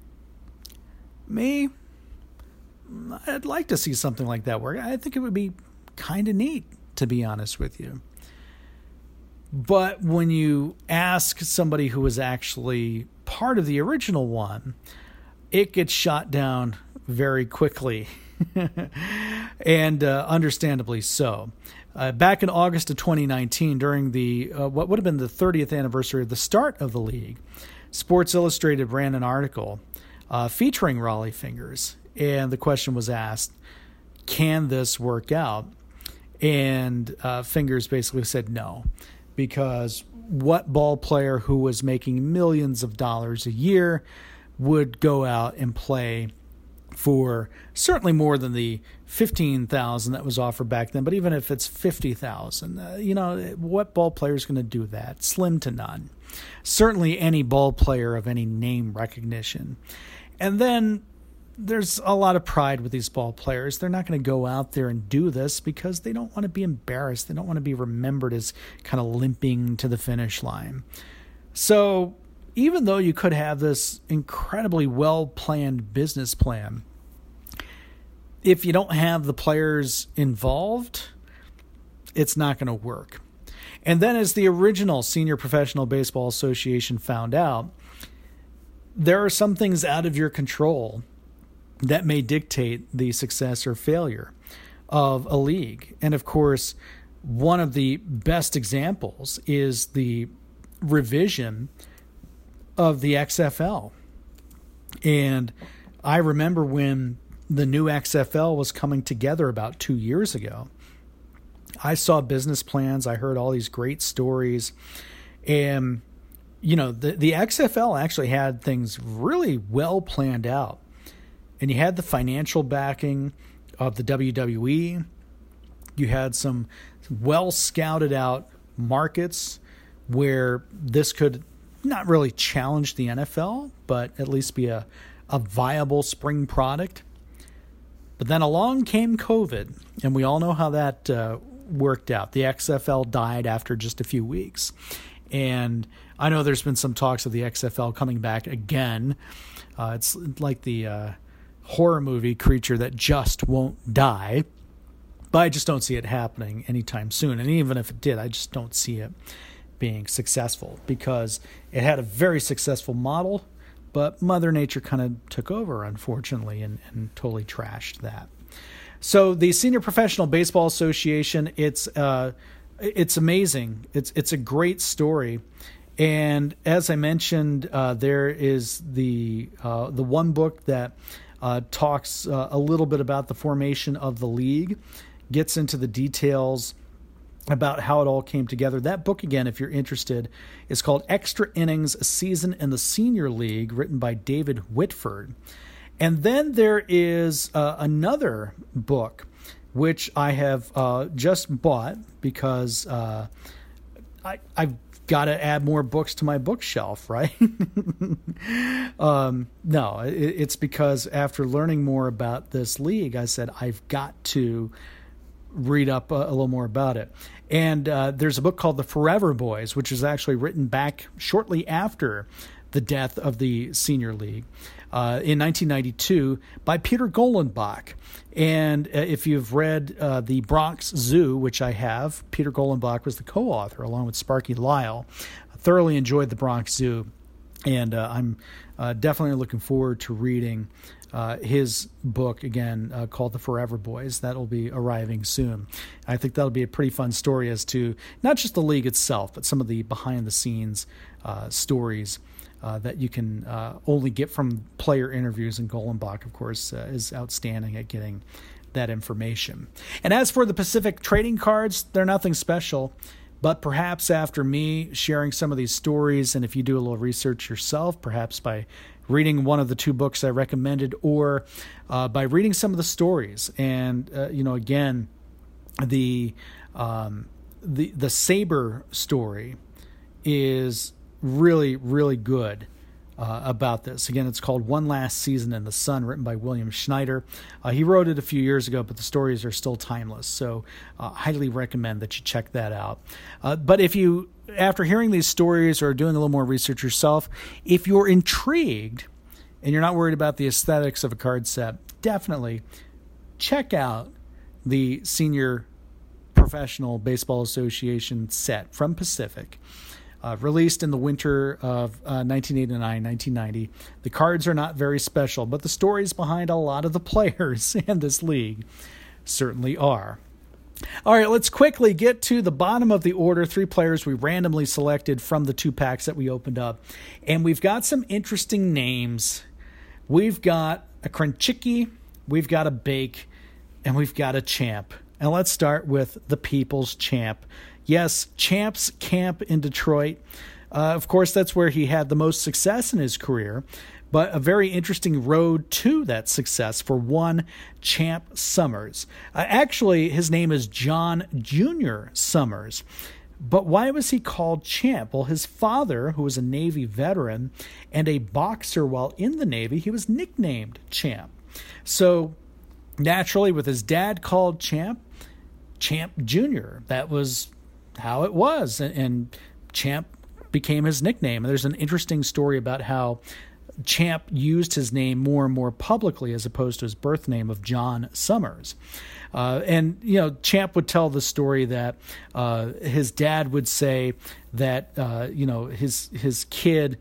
Me, I'd like to see something like that work. I think it would be kind of neat, to be honest with you. But when you ask somebody who was actually part of the original one, it gets shot down very quickly, and understandably so. Back in August of 2019, during the what would have been the 30th anniversary of the start of the league, Sports Illustrated ran an article featuring Rollie Fingers, and the question was asked, can this work out? And Fingers basically said no, because what ball player who was making millions of dollars a year would go out and play for certainly more than the $15,000 that was offered back then, but even if it's $50,000, what ball player is going to do that? Slim to none. Certainly any ball player of any name recognition. And then there's a lot of pride with these ball players. They're not going to go out there and do this because they don't want to be embarrassed. They don't want to be remembered as kind of limping to the finish line. So even though you could have this incredibly well-planned business plan, if you don't have the players involved, it's not going to work. And then, as the original Senior Professional Baseball Association found out, there are some things out of your control that may dictate the success or failure of a league. And of course, one of the best examples is the revision of the XFL. And I remember when the new XFL was coming together about 2 years ago, I saw business plans. I heard all these great stories. And, the XFL actually had things really well planned out. And you had the financial backing of the WWE. You had some well scouted out markets where this could not really challenge the NFL, but at least be a viable spring product. But then along came COVID, and we all know how that worked out. The XFL died after just a few weeks. And I know there's been some talks of the XFL coming back again. It's like the horror movie creature that just won't die. But I just don't see it happening anytime soon. And even if it did, I just don't see it being successful, because it had a very successful model, but Mother Nature kind of took over, unfortunately, and totally trashed that. So the Senior Professional Baseball Association, it's amazing. It's a great story. And as I mentioned, there is the one book that talks a little bit about the formation of the league, gets into the details about how it all came together. That book, again, if you're interested, is called Extra Innings, A Season in the Senior League, written by David Whitford. And then there is another book, which I have just bought because I've got to add more books to my bookshelf, right? No, it's because after learning more about this league, I said I've got to read up a little more about it. And there's a book called The Forever Boys, which was actually written back shortly after the death of the Senior League in 1992 by Peter Golenbach. And if you've read The Bronx Zoo, which I have, Peter Golenbach was the co-author along with Sparky Lyle. I thoroughly enjoyed The Bronx Zoo. And I'm definitely looking forward to reading his book again called The Forever Boys. That'll be arriving soon. I think that'll be a pretty fun story as to not just the league itself, but some of the behind-the-scenes stories that you can only get from player interviews. And Golenbach, of course, is outstanding at getting that information. And as for the Pacific trading cards, they're nothing special. But perhaps after me sharing some of these stories, and if you do a little research yourself, perhaps by reading one of the 2 books I recommended, or by reading some of the stories, and again, the Saber story is really, really good about this. Again, it's called One Last Season in the Sun, written by William Schneider. He wrote it a few years ago, but the stories are still timeless. So highly recommend that you check that out. But if you, after hearing these stories or doing a little more research yourself, if you're intrigued and you're not worried about the aesthetics of a card set, definitely check out the Senior Professional Baseball Association set from Pacific. Released in the winter of 1989-1990. The cards are not very special, but the stories behind a lot of the players in this league certainly are. All right, let's quickly get to the bottom of the order. 3 players we randomly selected from the 2 packs that we opened up. And we've got some interesting names. We've got a Krenchicki, we've got a Bake, and we've got a Champ. And let's start with the People's Champ. Yes, Champ's camp in Detroit. Of course, that's where he had the most success in his career, but a very interesting road to that success for one Champ Summers. Actually, his name is John Jr. Summers. But why was he called Champ? Well, his father, who was a Navy veteran and a boxer while in the Navy, he was nicknamed Champ. So naturally, with his dad called Champ, Champ Jr., that was how it was, and Champ became his nickname. And there's an interesting story about how Champ used his name more and more publicly as opposed to his birth name of John Summers. And Champ would tell the story that his dad would say that his kid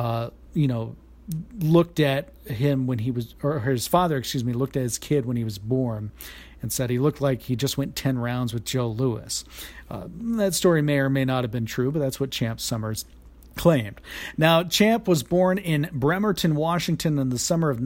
looked at him when he was, or his father, looked at his kid when he was born and said he looked like he just went 10 rounds with Joe Louis. That story may or may not have been true, but that's what Champ Summers claimed. Now, Champ was born in Bremerton, Washington in the summer of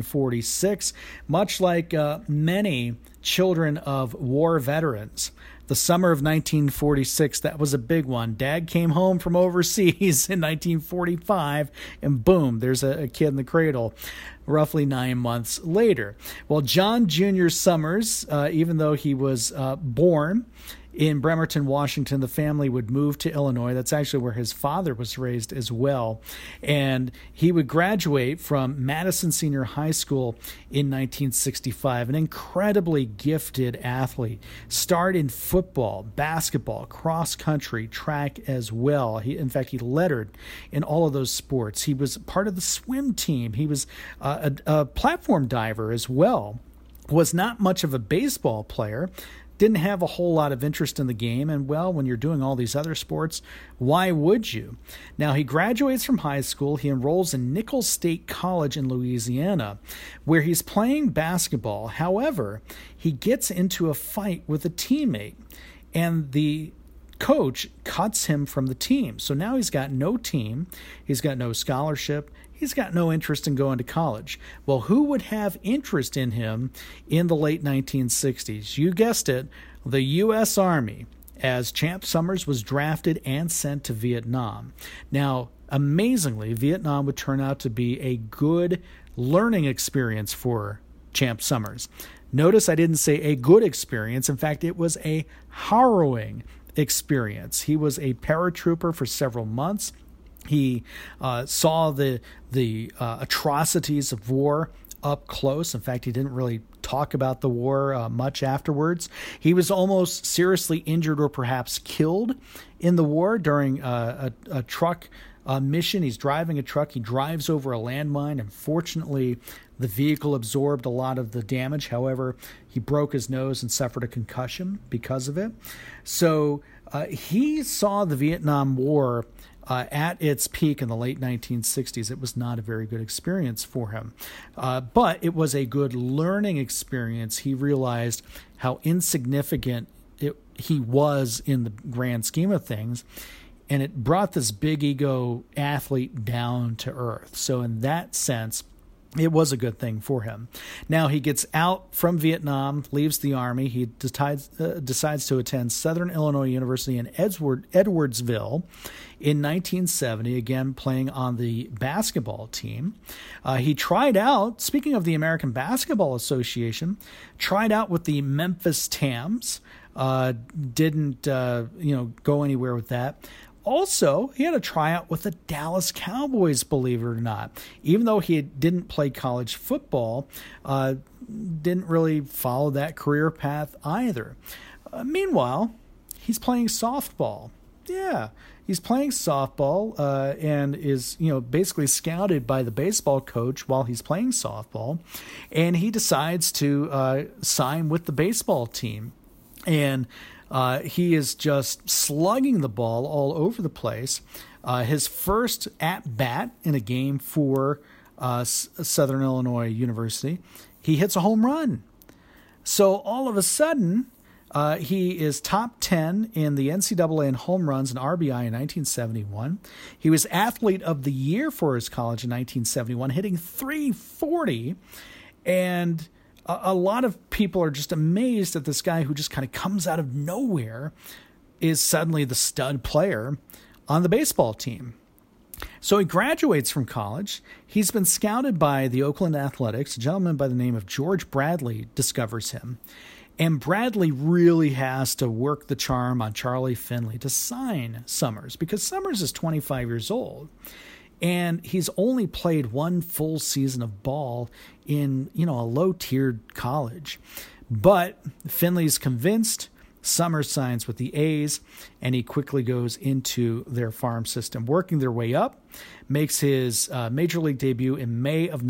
1946, much like many children of war veterans. The summer of 1946, that was a big one. Dad came home from overseas in 1945, and boom, there's a kid in the cradle roughly 9 months later. Well, John Jr. Summers, even though he was born in Bremerton, Washington, the family would move to Illinois. That's actually where his father was raised as well. And he would graduate from Madison Senior High School in 1965. An incredibly gifted athlete. Starred in football, basketball, cross country, track as well. In fact, he lettered in all of those sports. He was part of the swim team. He was a platform diver as well. Was not much of a baseball player. Didn't have a whole lot of interest in the game, and well, when you're doing all these other sports, why would you? Now, he graduates from high school. He enrolls in Nichols State College in Louisiana, where he's playing basketball. However, he gets into a fight with a teammate, and the coach cuts him from the team. So now he's got no team, he's got no scholarship, he's got no interest in going to college. Well, who would have interest in him in the late 1960s? You guessed it, the U.S. Army, as Champ Summers was drafted and sent to Vietnam. Now, amazingly, Vietnam would turn out to be a good learning experience for Champ Summers. Notice I didn't say a good experience. In fact, it was a harrowing experience. He was a paratrooper for several months. He saw the atrocities of war up close. In fact, he didn't really talk about the war much afterwards. He was almost seriously injured or perhaps killed in the war during a truck mission. He's driving a truck. He drives over a landmine, and fortunately, the vehicle absorbed a lot of the damage. However, he broke his nose and suffered a concussion because of it. So He saw the Vietnam War at its peak in the late 1960s. It was not a very good experience for him, but it was a good learning experience. He realized how insignificant he was in the grand scheme of things, and it brought this big ego athlete down to earth. So in that sense, it was a good thing for him. Now he gets out from Vietnam, leaves the Army. He decides to attend Southern Illinois University in Edwardsville in 1970, again playing on the basketball team. He tried out, speaking of the American Basketball Association, tried out with the Memphis Tams. Didn't go anywhere with that. Also, he had a tryout with the Dallas Cowboys, believe it or not. Even though he didn't play college football, didn't really follow that career path either. Meanwhile, he's playing softball. Yeah, he's playing softball and is, basically scouted by the baseball coach while he's playing softball. And he decides to sign with the baseball team. And he is just slugging the ball all over the place. His first at-bat in a game for Southern Illinois University, he hits a home run. So all of a sudden, he is top 10 in the NCAA in home runs and RBI in 1971. He was Athlete of the Year for his college in 1971, hitting .340. And a lot of people are just amazed that this guy who just kind of comes out of nowhere is suddenly the stud player on the baseball team. So he graduates from college. He's been scouted by the Oakland Athletics. A gentleman by the name of George Bradley discovers him. And Bradley really has to work the charm on Charlie Finley to sign Summers, because Summers is 25 years old. And he's only played one full season of ball in, a low-tiered college. But Finley's convinced. Summers signs with the A's, and he quickly goes into their farm system, working their way up, makes his major league debut in May of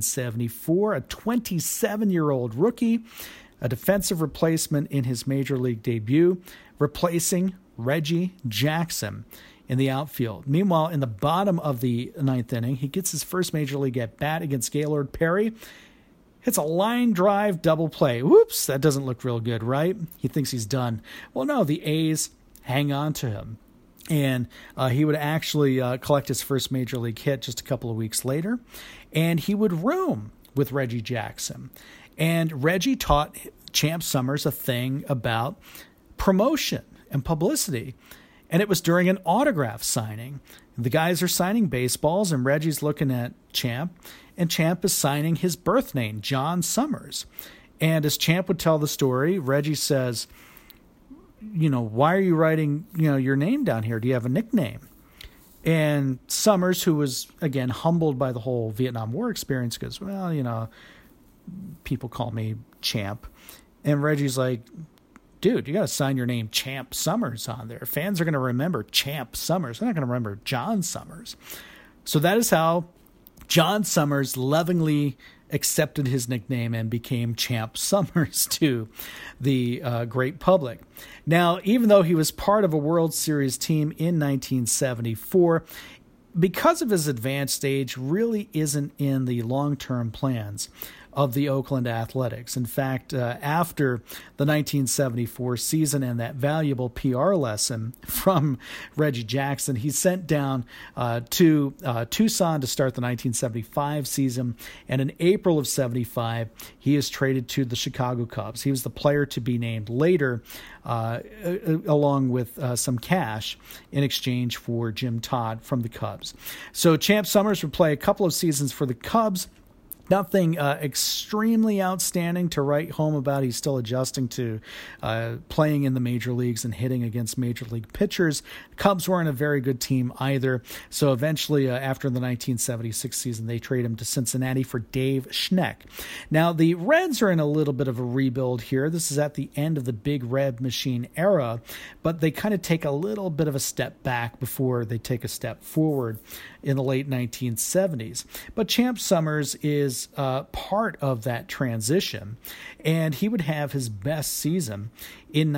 1974, a 27-year-old rookie, a defensive replacement in his major league debut, replacing Reggie Jackson in the outfield. Meanwhile, in the bottom of the ninth inning, he gets his first major league at-bat against Gaylord Perry. Hits a line drive double play. Whoops, that doesn't look real good, right? He thinks he's done. Well, no, the A's hang on to him. And he would actually collect his first major league hit just a couple of weeks later. And he would room with Reggie Jackson. And Reggie taught Champ Summers a thing about promotion and publicity. And it was during an autograph signing. The guys are signing baseballs, and Reggie's looking at Champ, and Champ is signing his birth name, John Summers. And as Champ would tell the story, Reggie says, why are you writing, your name down here? Do you have a nickname? And Summers, who was, again, humbled by the whole Vietnam War experience, goes, well, people call me Champ. And Reggie's like, dude, you got to sign your name Champ Summers on there. Fans are going to remember Champ Summers. They're not going to remember John Summers. So that is how John Summers lovingly accepted his nickname and became Champ Summers to the great public. Now, even though he was part of a World Series team in 1974, because of his advanced age, really isn't in the long-term plans of the Oakland Athletics. In fact, after the 1974 season and that valuable PR lesson from Reggie Jackson, he's sent down to Tucson to start the 1975 season. And in April of 75, he is traded to the Chicago Cubs. He was the player to be named later, along with some cash in exchange for Jim Todd from the Cubs. So Champ Summers would play a couple of seasons for the Cubs. Nothing extremely outstanding to write home about. He's still adjusting to playing in the major leagues and hitting against major league pitchers. Cubs weren't a very good team either. So eventually, after the 1976 season, they trade him to Cincinnati for Dave Schneck. Now, the Reds are in a little bit of a rebuild here. This is at the end of the Big Red Machine era, but they kind of take a little bit of a step back before they take a step forward in the late 1970s. But Champ Summers is was part of that transition, and he would have his best season in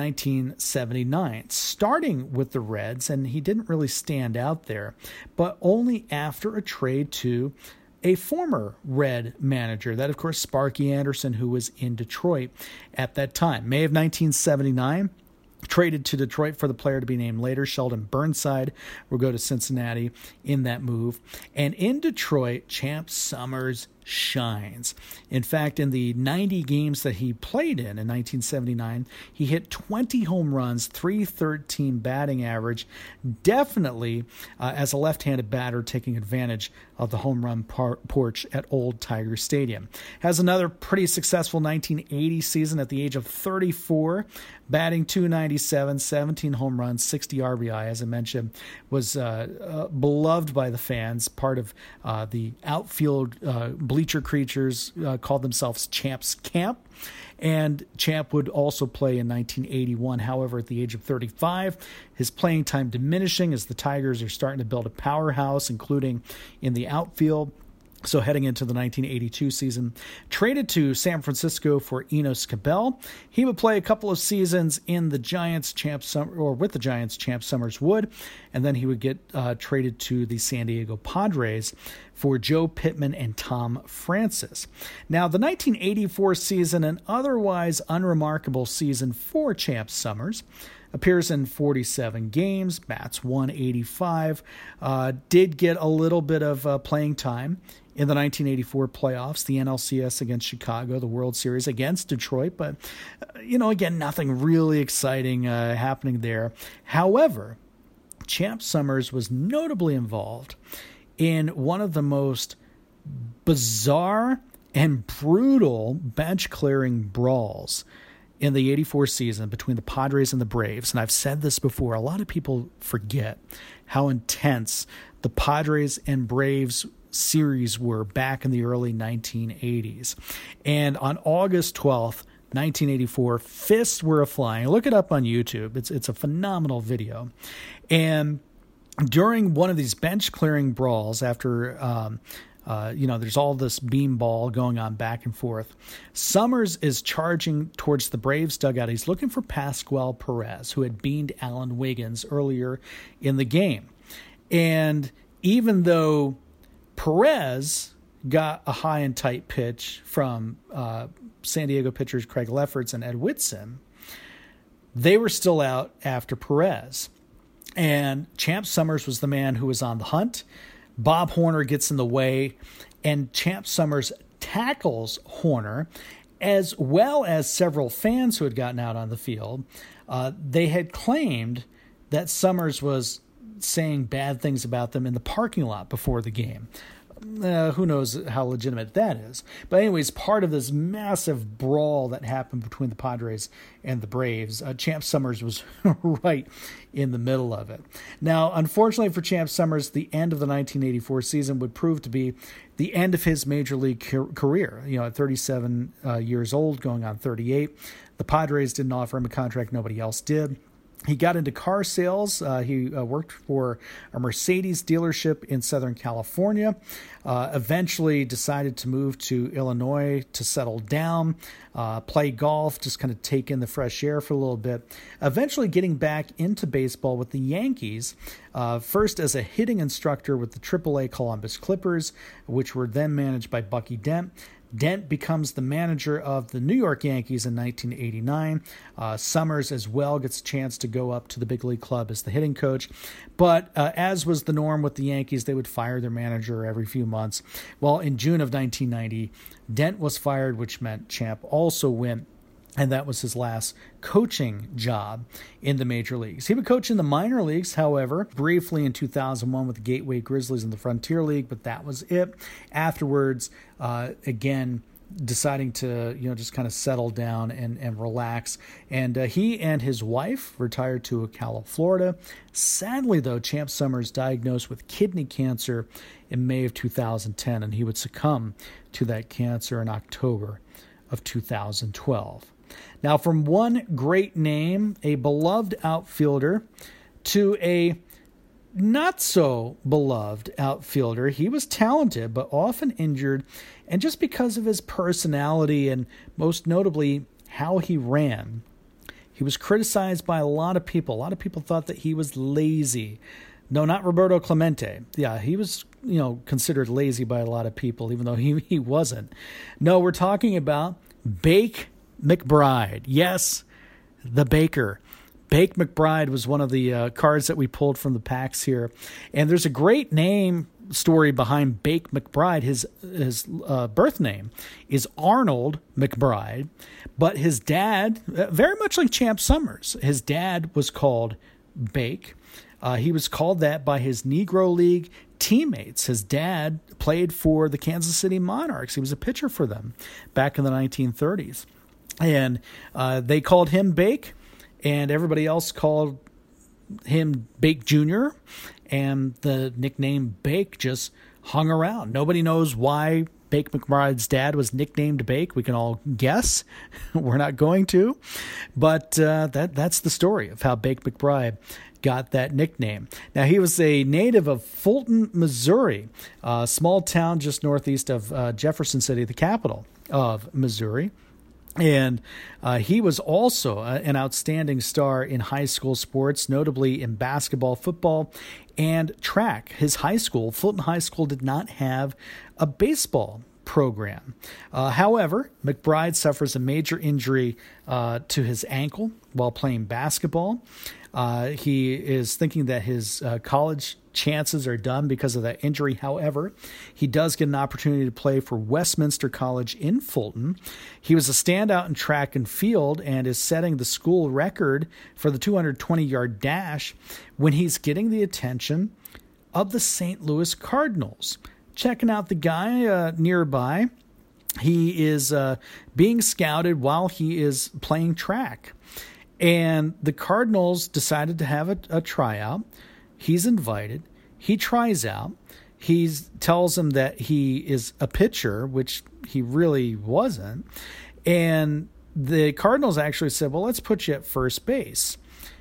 1979, starting with the Reds, and he didn't really stand out there, but only after a trade to a former Red manager, that of course Sparky Anderson, who was in Detroit at that time. May of 1979, traded to Detroit for the player to be named later. Sheldon Burnside will go to Cincinnati in that move. And in Detroit, Champ Summers shines. In fact, in the 90 games that he played in 1979, he hit 20 home runs, .313 batting average, definitely as a left-handed batter taking advantage of the home run porch at Old Tiger Stadium. Has another pretty successful 1980 season at the age of 34, batting .297, 17 home runs, 60 RBI, as I mentioned, was beloved by the fans, part of the outfield bleacher creatures called themselves Champ's Camp. And Champ would also play in 1981. However, at the age of 35, his playing time diminishing as the Tigers are starting to build a powerhouse, including in the outfield. So heading into the 1982 season, traded to San Francisco for Enos Cabell. He would play a couple of seasons in the Giants, with the Giants. Champ Summers would, and then he would get traded to the San Diego Padres for Joe Pittman and Tom Francis. Now, the 1984 season, an otherwise unremarkable season for Champ Summers, appears in 47 games, bats .185, did get a little bit of playing time in the 1984 playoffs, the NLCS against Chicago, the World Series against Detroit, but, again, nothing really exciting happening there. However, Champ Summers was notably involved in one of the most bizarre and brutal bench-clearing brawls in the 84 season between the Padres and the Braves. And I've said this before, a lot of people forget how intense the Padres and Braves series were back in the early 1980s. And on August 12th, 1984, fists were a-flying. Look it up on YouTube. It's a phenomenal video. And during one of these bench-clearing brawls, after there's all this beanball going on back and forth, Summers is charging towards the Braves dugout. He's looking for Pascual Perez, who had beaned Alan Wiggins earlier in the game. And even though Perez got a high and tight pitch from San Diego pitchers Craig Lefferts and Ed Whitson, they were still out after Perez. And Champ Summers was the man who was on the hunt. Bob Horner gets in the way, and Champ Summers tackles Horner, as well as several fans who had gotten out on the field. They had claimed that Summers was saying bad things about them in the parking lot before the game. Who knows how legitimate that is. But anyways, part of this massive brawl that happened between the Padres and the Braves, Champ Summers was right in the middle of it. Now, unfortunately for Champ Summers, the end of the 1984 season would prove to be the end of his major league career. At 37 years old, going on 38, the Padres didn't offer him a contract. Nobody else did. He got into car sales. He worked for a Mercedes dealership in Southern California, eventually decided to move to Illinois to settle down, play golf, just kind of take in the fresh air for a little bit, eventually getting back into baseball with the Yankees, first as a hitting instructor with the AAA Columbus Clippers, which were then managed by Bucky Dent. Dent becomes the manager of the New York Yankees in 1989. Summers as well gets a chance to go up to the big league club as the hitting coach. But as was the norm with the Yankees, they would fire their manager every few months. Well, in June of 1990, Dent was fired, which meant Champ also went. And that was his last coaching job in the major leagues. He would coach in the minor leagues, however, briefly in 2001 with the Gateway Grizzlies in the Frontier League, but that was it. Afterwards, again, deciding to just kind of settle down and relax. And he and his wife retired to Ocala, Florida. Sadly, though, Champ Summers diagnosed with kidney cancer in May of 2010, and he would succumb to that cancer in October of 2012. Now, from one great name, a beloved outfielder, to a not so beloved outfielder. He was talented, but often injured, and just because of his personality and most notably how he ran, he was criticized by a lot of people. A lot of people thought that he was lazy. No, not Roberto Clemente. Yeah, he was, considered lazy by a lot of people, even though he wasn't. No, we're talking about Bake McBride. Yes, the Baker. Bake McBride was one of the cards that we pulled from the packs here. And there's a great name story behind Bake McBride. His birth name is Arnold McBride, but his dad, very much like Champ Summers, his dad was called Bake. He was called that by his Negro League teammates. His dad played for the Kansas City Monarchs. He was a pitcher for them back in the 1930s. And they called him Bake, and everybody else called him Bake Jr., and the nickname Bake just hung around. Nobody knows why Bake McBride's dad was nicknamed Bake. We can all guess. We're not going to. But that's the story of how Bake McBride got that nickname. Now, he was a native of Fulton, Missouri, a small town just northeast of Jefferson City, the capital of Missouri. And he was also an outstanding star in high school sports, notably in basketball, football, and track. His high school, Fulton High School, did not have a baseball program. However, McBride suffers a major injury to his ankle while playing basketball. He is thinking that his college chances are done because of that injury. However, he does get an opportunity to play for Westminster College in Fulton. He was a standout in track and field and is setting the school record for the 220-yard dash when he's getting the attention of the St. Louis Cardinals. Checking out the guy nearby. He is being scouted while he is playing track. And the Cardinals decided to have a tryout. He's invited. He tries out. He tells them that he is a pitcher, which he really wasn't. And the Cardinals actually said, well, let's put you at first base.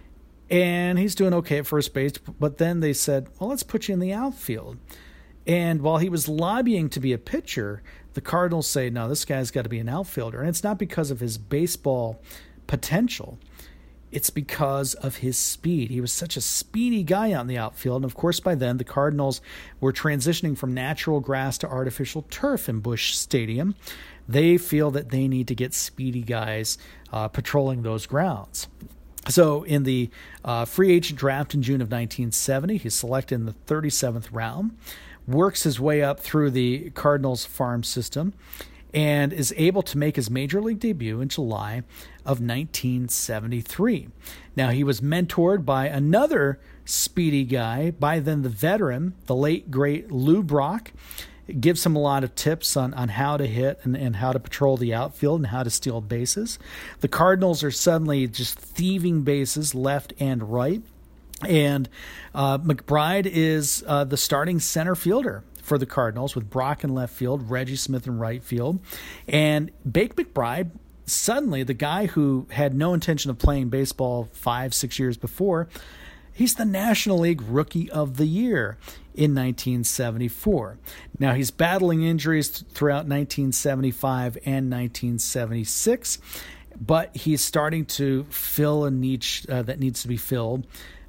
And he's doing okay at first base. But then they said, well, let's put you in the outfield. And while he was lobbying to be a pitcher, the Cardinals say, no, this guy's got to be an outfielder. And it's not because of his baseball potential. It's because of his speed. He was such a speedy guy out in the outfield. And, of course, by then, the Cardinals were transitioning from natural grass to artificial turf in Busch Stadium. They feel that they need to get speedy guys patrolling those grounds. So in the free agent draft in June of 1970, he's selected in the 37th round, works his way up through the Cardinals farm system, and is able to make his major league debut in July of 1973. Now, he was mentored by another speedy guy, by then the veteran, the late, great Lou Brock. It gives him a lot of tips on how to hit and how to patrol the outfield and how to steal bases. The Cardinals are suddenly just thieving bases left and right. And McBride is the starting center fielder for the Cardinals, with Brock in left field, Reggie Smith in right field. And Bake McBride, suddenly the guy who had no intention of playing baseball 5-6 years before, he's the National League Rookie of the Year in 1974. Now, he's battling injuries throughout 1975 and 1976, but he's starting to fill a niche that needs to be filled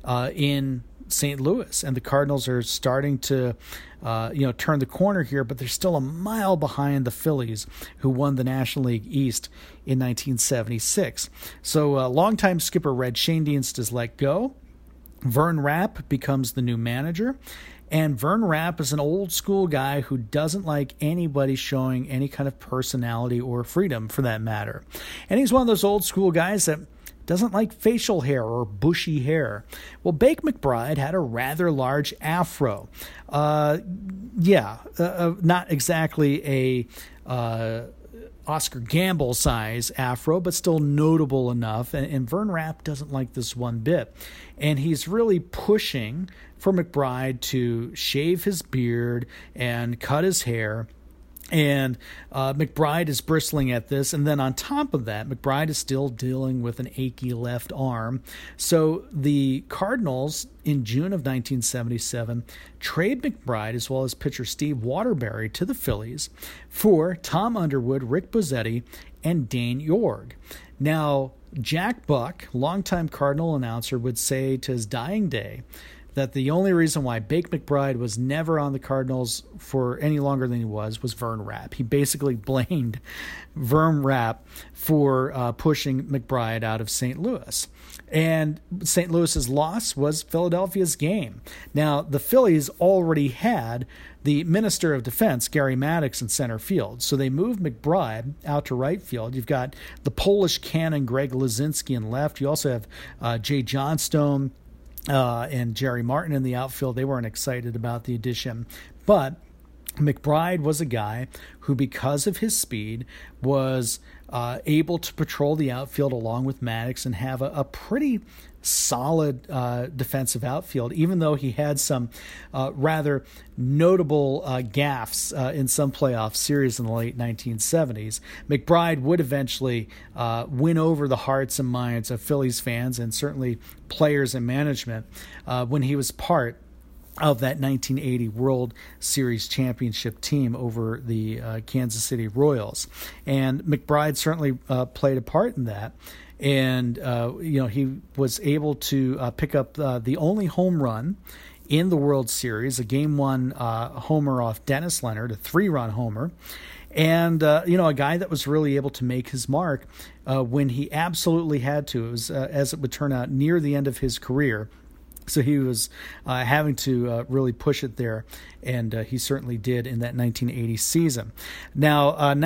in St. Louis, and the Cardinals are starting to turn the corner here, but they're still a mile behind the Phillies, who won the National League East in 1976. So longtime skipper Red Schoendienst is let go. Vern Rapp becomes the new manager, and Vern Rapp is an old school guy who doesn't like anybody showing any kind of personality or freedom, for that matter. And he's one of those old school guys that doesn't like facial hair or bushy hair. Well, Bake McBride had a rather large afro. Not exactly a Oscar Gamble size afro, but still notable enough. And Vern Rapp doesn't like this one bit. And he's really pushing for McBride to shave his beard and cut his hair. And McBride is bristling at this. And then on top of that, McBride is still dealing with an achy left arm. So the Cardinals, in June of 1977, trade McBride as well as pitcher Steve Waterbury to the Phillies for Tom Underwood, Rick Bozzetti, and Dane Yorg. Now, Jack Buck, longtime Cardinal announcer, would say to his dying day that the only reason why Bake McBride was never on the Cardinals for any longer than he was Vern Rapp. He basically blamed Vern Rapp for pushing McBride out of St. Louis. And St. Louis's loss was Philadelphia's game. Now, the Phillies already had the Minister of Defense, Gary Maddox, in center field. So they moved McBride out to right field. You've got the Polish cannon, Greg Lazinski, in left. You also have Jay Johnstone and Jerry Martin in the outfield. They weren't excited about the addition. But McBride was a guy who, because of his speed, was able to patrol the outfield along with Maddox and have a pretty solid defensive outfield, even though he had some rather notable gaffes in some playoff series in the late 1970s. McBride would eventually win over the hearts and minds of Phillies fans and certainly players and management when he was part of that 1980 World Series championship team over the Kansas City Royals. And McBride certainly played a part in that. And, he was able to pick up the only home run in the World Series, a Game 1 homer off Dennis Leonard, a 3-run homer. And, a guy that was really able to make his mark when he absolutely had to. It was, as it would turn out, near the end of his career. So he was having to really push it there, and he certainly did in that 1980 season. Now,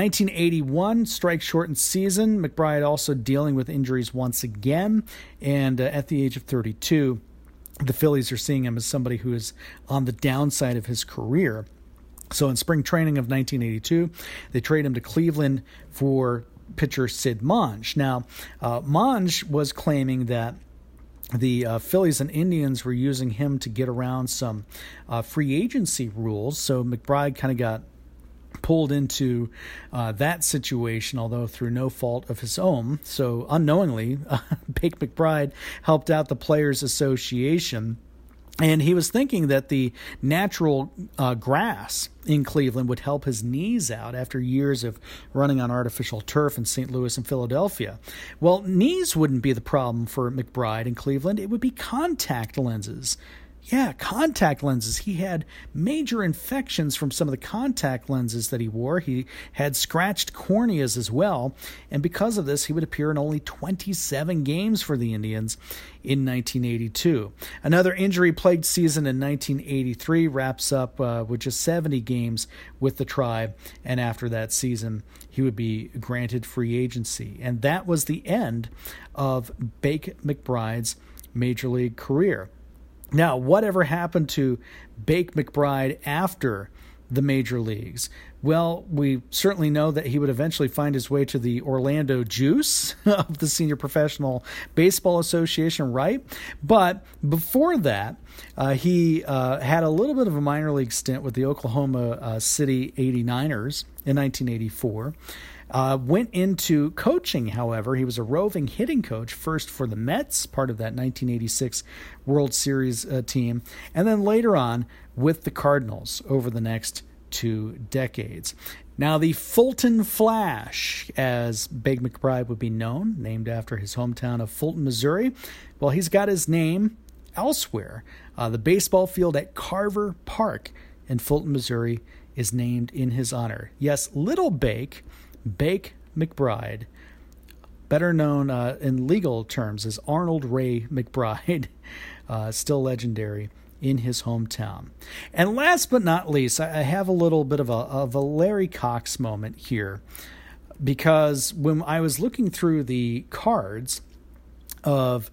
1981 strike-shortened season. McBride also dealing with injuries once again, and at the age of 32, the Phillies are seeing him as somebody who is on the downside of his career. So in spring training of 1982, they trade him to Cleveland for pitcher Sid Monge. Now, Monge was claiming that the Phillies and Indians were using him to get around some free agency rules, so McBride kind of got pulled into that situation, although through no fault of his own. So unknowingly, Bake McBride helped out the Players Association, and he was thinking that the natural grass in Cleveland would help his knees out after years of running on artificial turf in St. Louis and Philadelphia. Well, knees wouldn't be the problem for McBride in Cleveland. It would be contact lenses. Yeah, contact lenses. He had major infections from some of the contact lenses that he wore. He had scratched corneas as well. And because of this, he would appear in only 27 games for the Indians in 1982. Another injury-plagued season in 1983 wraps up with just 70 games with the Tribe. And after that season, he would be granted free agency. And that was the end of Bake McBride's Major League career. Now, whatever happened to Bake McBride after the major leagues? Well, we certainly know that he would eventually find his way to the Orlando Juice of the Senior Professional Baseball Association, right? But before that, he had a little bit of a minor league stint with the Oklahoma City 89ers in 1984. Went into coaching, however. He was a roving hitting coach, first for the Mets, part of that 1986 World Series team, and then later on with the Cardinals over the next 2 decades. Now, the Fulton Flash, as Bake McBride would be known, named after his hometown of Fulton, Missouri, well, he's got his name elsewhere. The baseball field at Carver Park in Fulton, Missouri, is named in his honor. Yes, Little Bake McBride, better known in legal terms as Arnold Ray McBride, still legendary in his hometown. And last but not least, I have a little bit of a Larry Cox moment here, because when I was looking through the cards of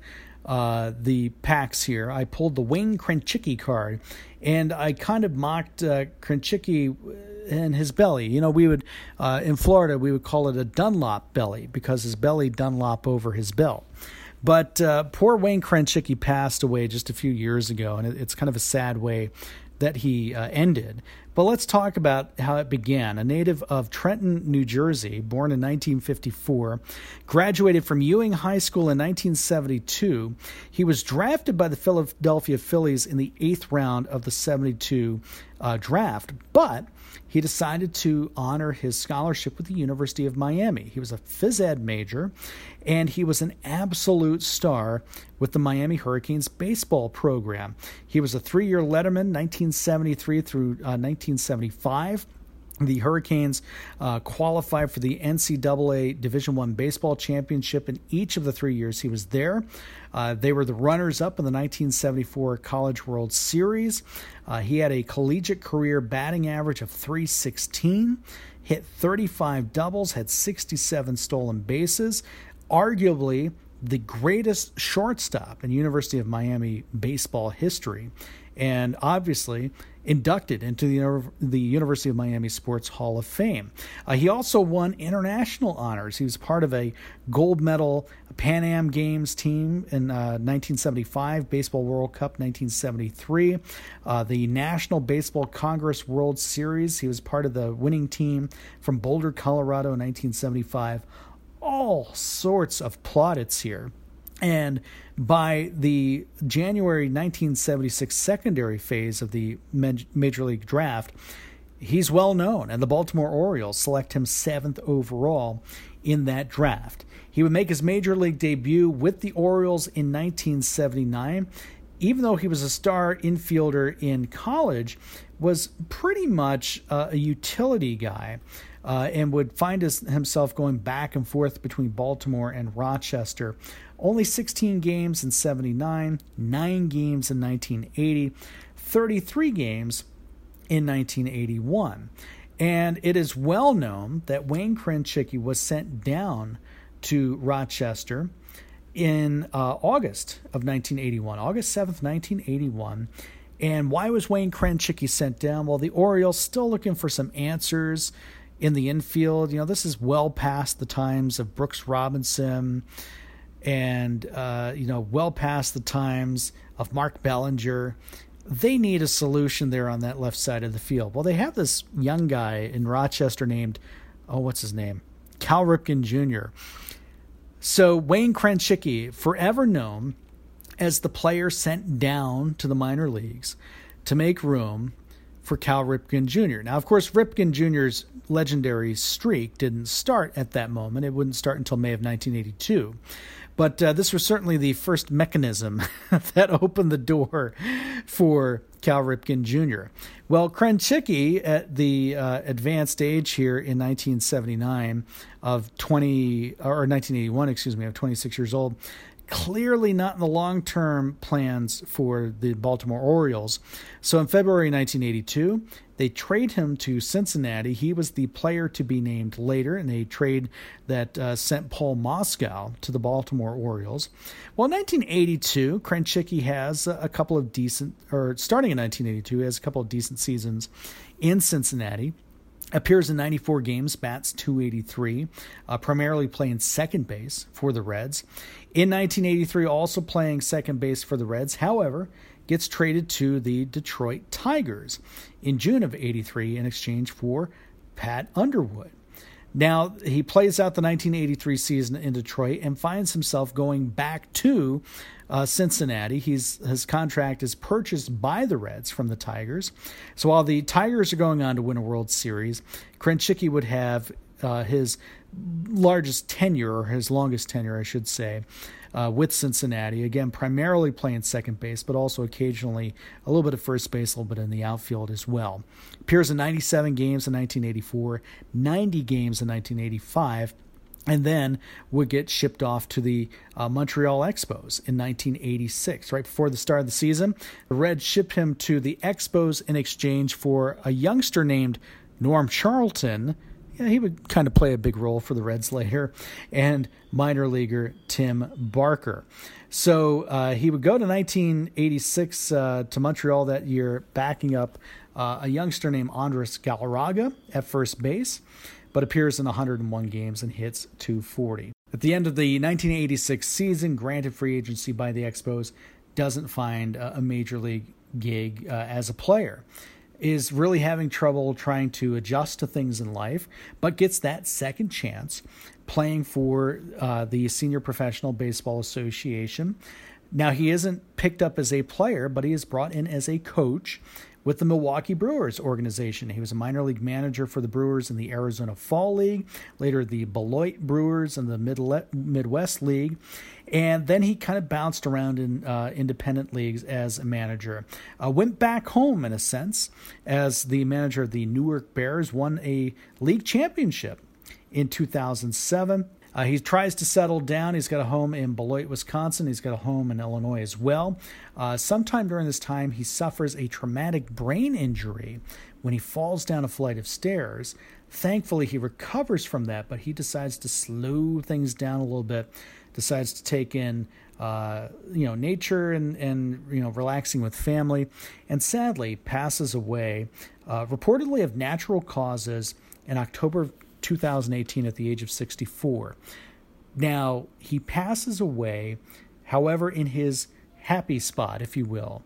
the packs here, I pulled the Wayne Krenchicki card, and I kind of mocked Krenchicki and his belly. You know, we would, in Florida, we would call it a Dunlop belly because his belly Dunlop over his belt. But poor Wayne Krenchicki passed away just a few years ago, and it's kind of a sad way that he ended. But let's talk about how it began. A native of Trenton, New Jersey, born in 1954, graduated from Ewing High School in 1972. He was drafted by the Philadelphia Phillies in the 8th round of the 72 draft, but he decided to honor his scholarship with the University of Miami. He was a phys ed major, and he was an absolute star with the Miami Hurricanes baseball program. He was a 3-year letterman, 1973 through 1975. The Hurricanes qualified for the NCAA Division I baseball championship in each of the 3 years he was there. They were the runners-up in the 1974 College World Series. He had a collegiate career batting average of .316, hit 35 doubles, had 67 stolen bases, arguably the greatest shortstop in University of Miami baseball history, and obviously inducted into the University of Miami Sports Hall of Fame. He also won international honors. He was part of a gold medal Pan Am Games team in 1975, Baseball World Cup 1973, the National Baseball Congress World Series. He was part of the winning team from Boulder, Colorado in 1975. All sorts of plaudits here. And by the January 1976 secondary phase of the Major League Draft, he's well known, and the Baltimore Orioles select him 7th overall in that draft. He would make his Major League debut with the Orioles in 1979. Even though he was a star infielder in college, was pretty much a utility guy. And would find himself going back and forth between Baltimore and Rochester. Only 16 games in 79, 9 games in 1980, 33 games in 1981. And it is well known that Wayne Krenchicki was sent down to Rochester in August of 1981, August 7th, 1981. And why was Wayne Krenchicki sent down? Well, the Orioles still looking for some answers in the infield. You know, this is well past the times of Brooks Robinson and, well past the times of Mark Bellinger. They need a solution there on that left side of the field. Well, they have this young guy in Rochester named, what's his name? Cal Ripken Jr. So Wayne Krenchicki, forever known as the player sent down to the minor leagues to make room for Cal Ripken Jr. Now, of course, Ripken Jr.'s legendary streak didn't start at that moment. It wouldn't start until May of 1982. But this was certainly the first mechanism that opened the door for Cal Ripken Jr. Well, Krenchicki, at the advanced age here in 1979 of 1981, of 26 years old, clearly not in the long-term plans for the Baltimore Orioles. So in February 1982, they trade him to Cincinnati. He was the player to be named later in a trade that sent Paul Moskow to the Baltimore Orioles. Well, in 1982, Krenchicki has a couple of starting in 1982, he has a couple of decent seasons in Cincinnati. Appears in 94 games, bats .283, primarily playing second base for the Reds. In 1983, also playing second base for the Reds. However, gets traded to the Detroit Tigers in June of '83 in exchange for Pat Underwood. Now, he plays out the 1983 season in Detroit and finds himself going back to Cincinnati. His contract is purchased by the Reds from the Tigers. So while the Tigers are going on to win a World Series, Krenchicki would have his largest tenure, or his longest tenure, I should say, with Cincinnati. Again, primarily playing second base, but also occasionally a little bit of first base, a little bit in the outfield as well. Appears in 97 games in 1984, 90 games in 1985, and then would get shipped off to the Montreal Expos in 1986. Right before the start of the season, the Reds shipped him to the Expos in exchange for a youngster named Norm Charlton. Yeah, he would kind of play a big role for the Reds later, and minor leaguer Tim Barker. So he would go to 1986 to Montreal that year, backing up a youngster named Andres Galarraga at first base, but appears in 101 games and hits .240. At the end of the 1986 season, granted free agency by the Expos, doesn't find a major league gig as a player. is really having trouble trying to adjust to things in life, but gets that second chance playing for the Senior Professional Baseball Association. Now, he isn't picked up as a player, but he is brought in as a coach with the Milwaukee Brewers organization. He was a minor league manager for the Brewers in the Arizona Fall League, later the Beloit Brewers in the Midwest League, and then he kind of bounced around in independent leagues as a manager. Went back home, in a sense, as the manager of the Newark Bears, won a league championship in 2007. He tries to settle down. He's got a home in Beloit, Wisconsin. He's got a home in Illinois as well. Sometime during this time, he suffers a traumatic brain injury when he falls down a flight of stairs. Thankfully, he recovers from that, but he decides to slow things down a little bit, decides to take in nature and relaxing with family, and sadly passes away, reportedly of natural causes, in October of 2018 at the age of 64. Now, he passes away, however, in his happy spot, if you will.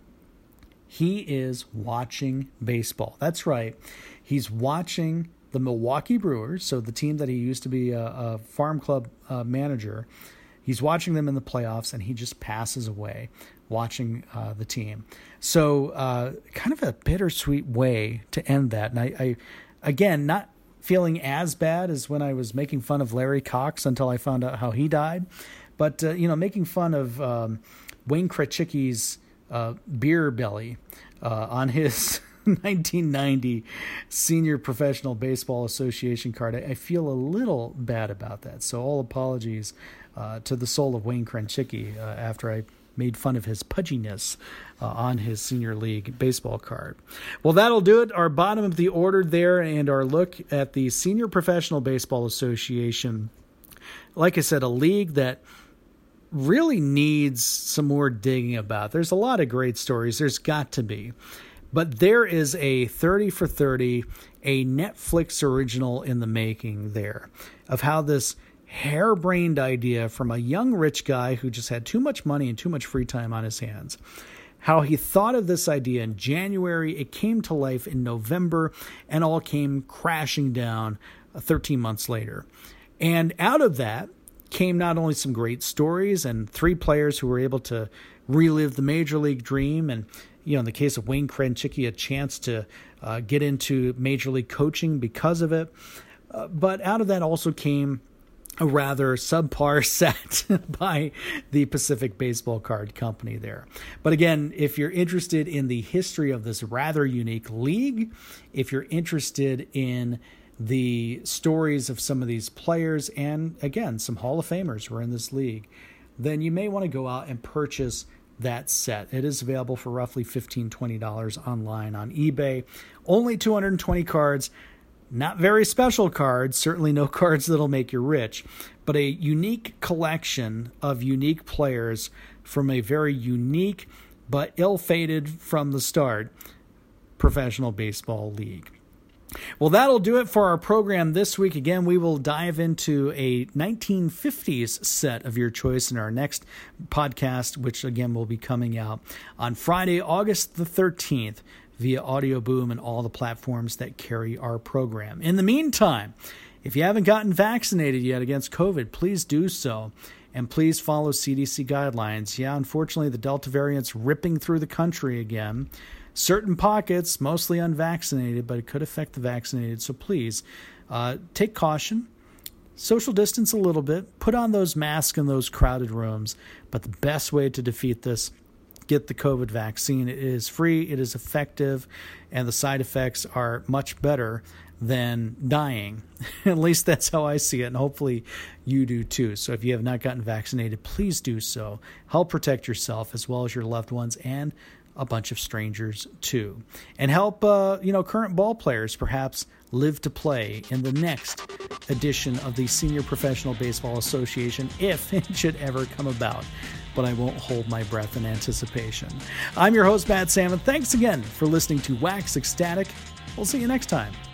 He is watching baseball. That's right. He's watching the Milwaukee Brewers, so the team that he used to be a farm club manager. He's watching them in the playoffs, and he just passes away watching the team. So kind of a bittersweet way to end that. And I again, not feeling as bad as when I was making fun of Larry Cox until I found out how he died. But, making fun of Wayne Krechicki's beer belly on his 1990 Senior Professional Baseball Association card, I feel a little bad about that. So all apologies to the soul of Wayne Krechicki after I made fun of his pudginess on his senior league baseball card. Well, that'll do it. Our bottom of the order there and our look at the Senior Professional Baseball Association. Like I said, a league that really needs some more digging about. There's a lot of great stories. There's got to be. But there is a 30 for 30, a Netflix original in the making there of how this harebrained idea from a young rich guy who just had too much money and too much free time on his hands, how he thought of this idea in January, it came to life in November, and all came crashing down 13 months later. And out of that came not only some great stories and 3 players who were able to relive the major league dream, and in the case of Wayne Krechicki, a chance to get into major league coaching because of it. But out of that also came a rather subpar set by the Pacific Baseball Card Company there. But again, if you're interested in the history of this rather unique league, if you're interested in the stories of some of these players, and again, some Hall of Famers were in this league, then you may want to go out and purchase that set. It is available for roughly $15, $20 online on eBay. Only 220 cards. Not very special cards, certainly no cards that'll make you rich, but a unique collection of unique players from a very unique but ill-fated from the start professional baseball league. Well, that'll do it for our program this week. Again, we will dive into a 1950s set of your choice in our next podcast, which again will be coming out on Friday, August the 13th. Via Audio Boom and all the platforms that carry our program. In the meantime, if you haven't gotten vaccinated yet against COVID, please do so. And please follow CDC guidelines. Yeah, unfortunately, the Delta variant's ripping through the country again. Certain pockets, mostly unvaccinated, but it could affect the vaccinated. So please, take caution. Social distance a little bit. Put on those masks in those crowded rooms. But the best way to defeat this, get the COVID vaccine. It is free, it is effective, and the side effects are much better than dying. At least that's how I see it, and hopefully you do too. So if you have not gotten vaccinated, please do so. Help protect yourself as well as your loved ones and a bunch of strangers too. And help current ball players perhaps live to play in the next edition of the Senior Professional Baseball Association, if it should ever come about. But I won't hold my breath in anticipation. I'm your host, Matt Salmon. Thanks again for listening to Wax Ecstatic. We'll see you next time.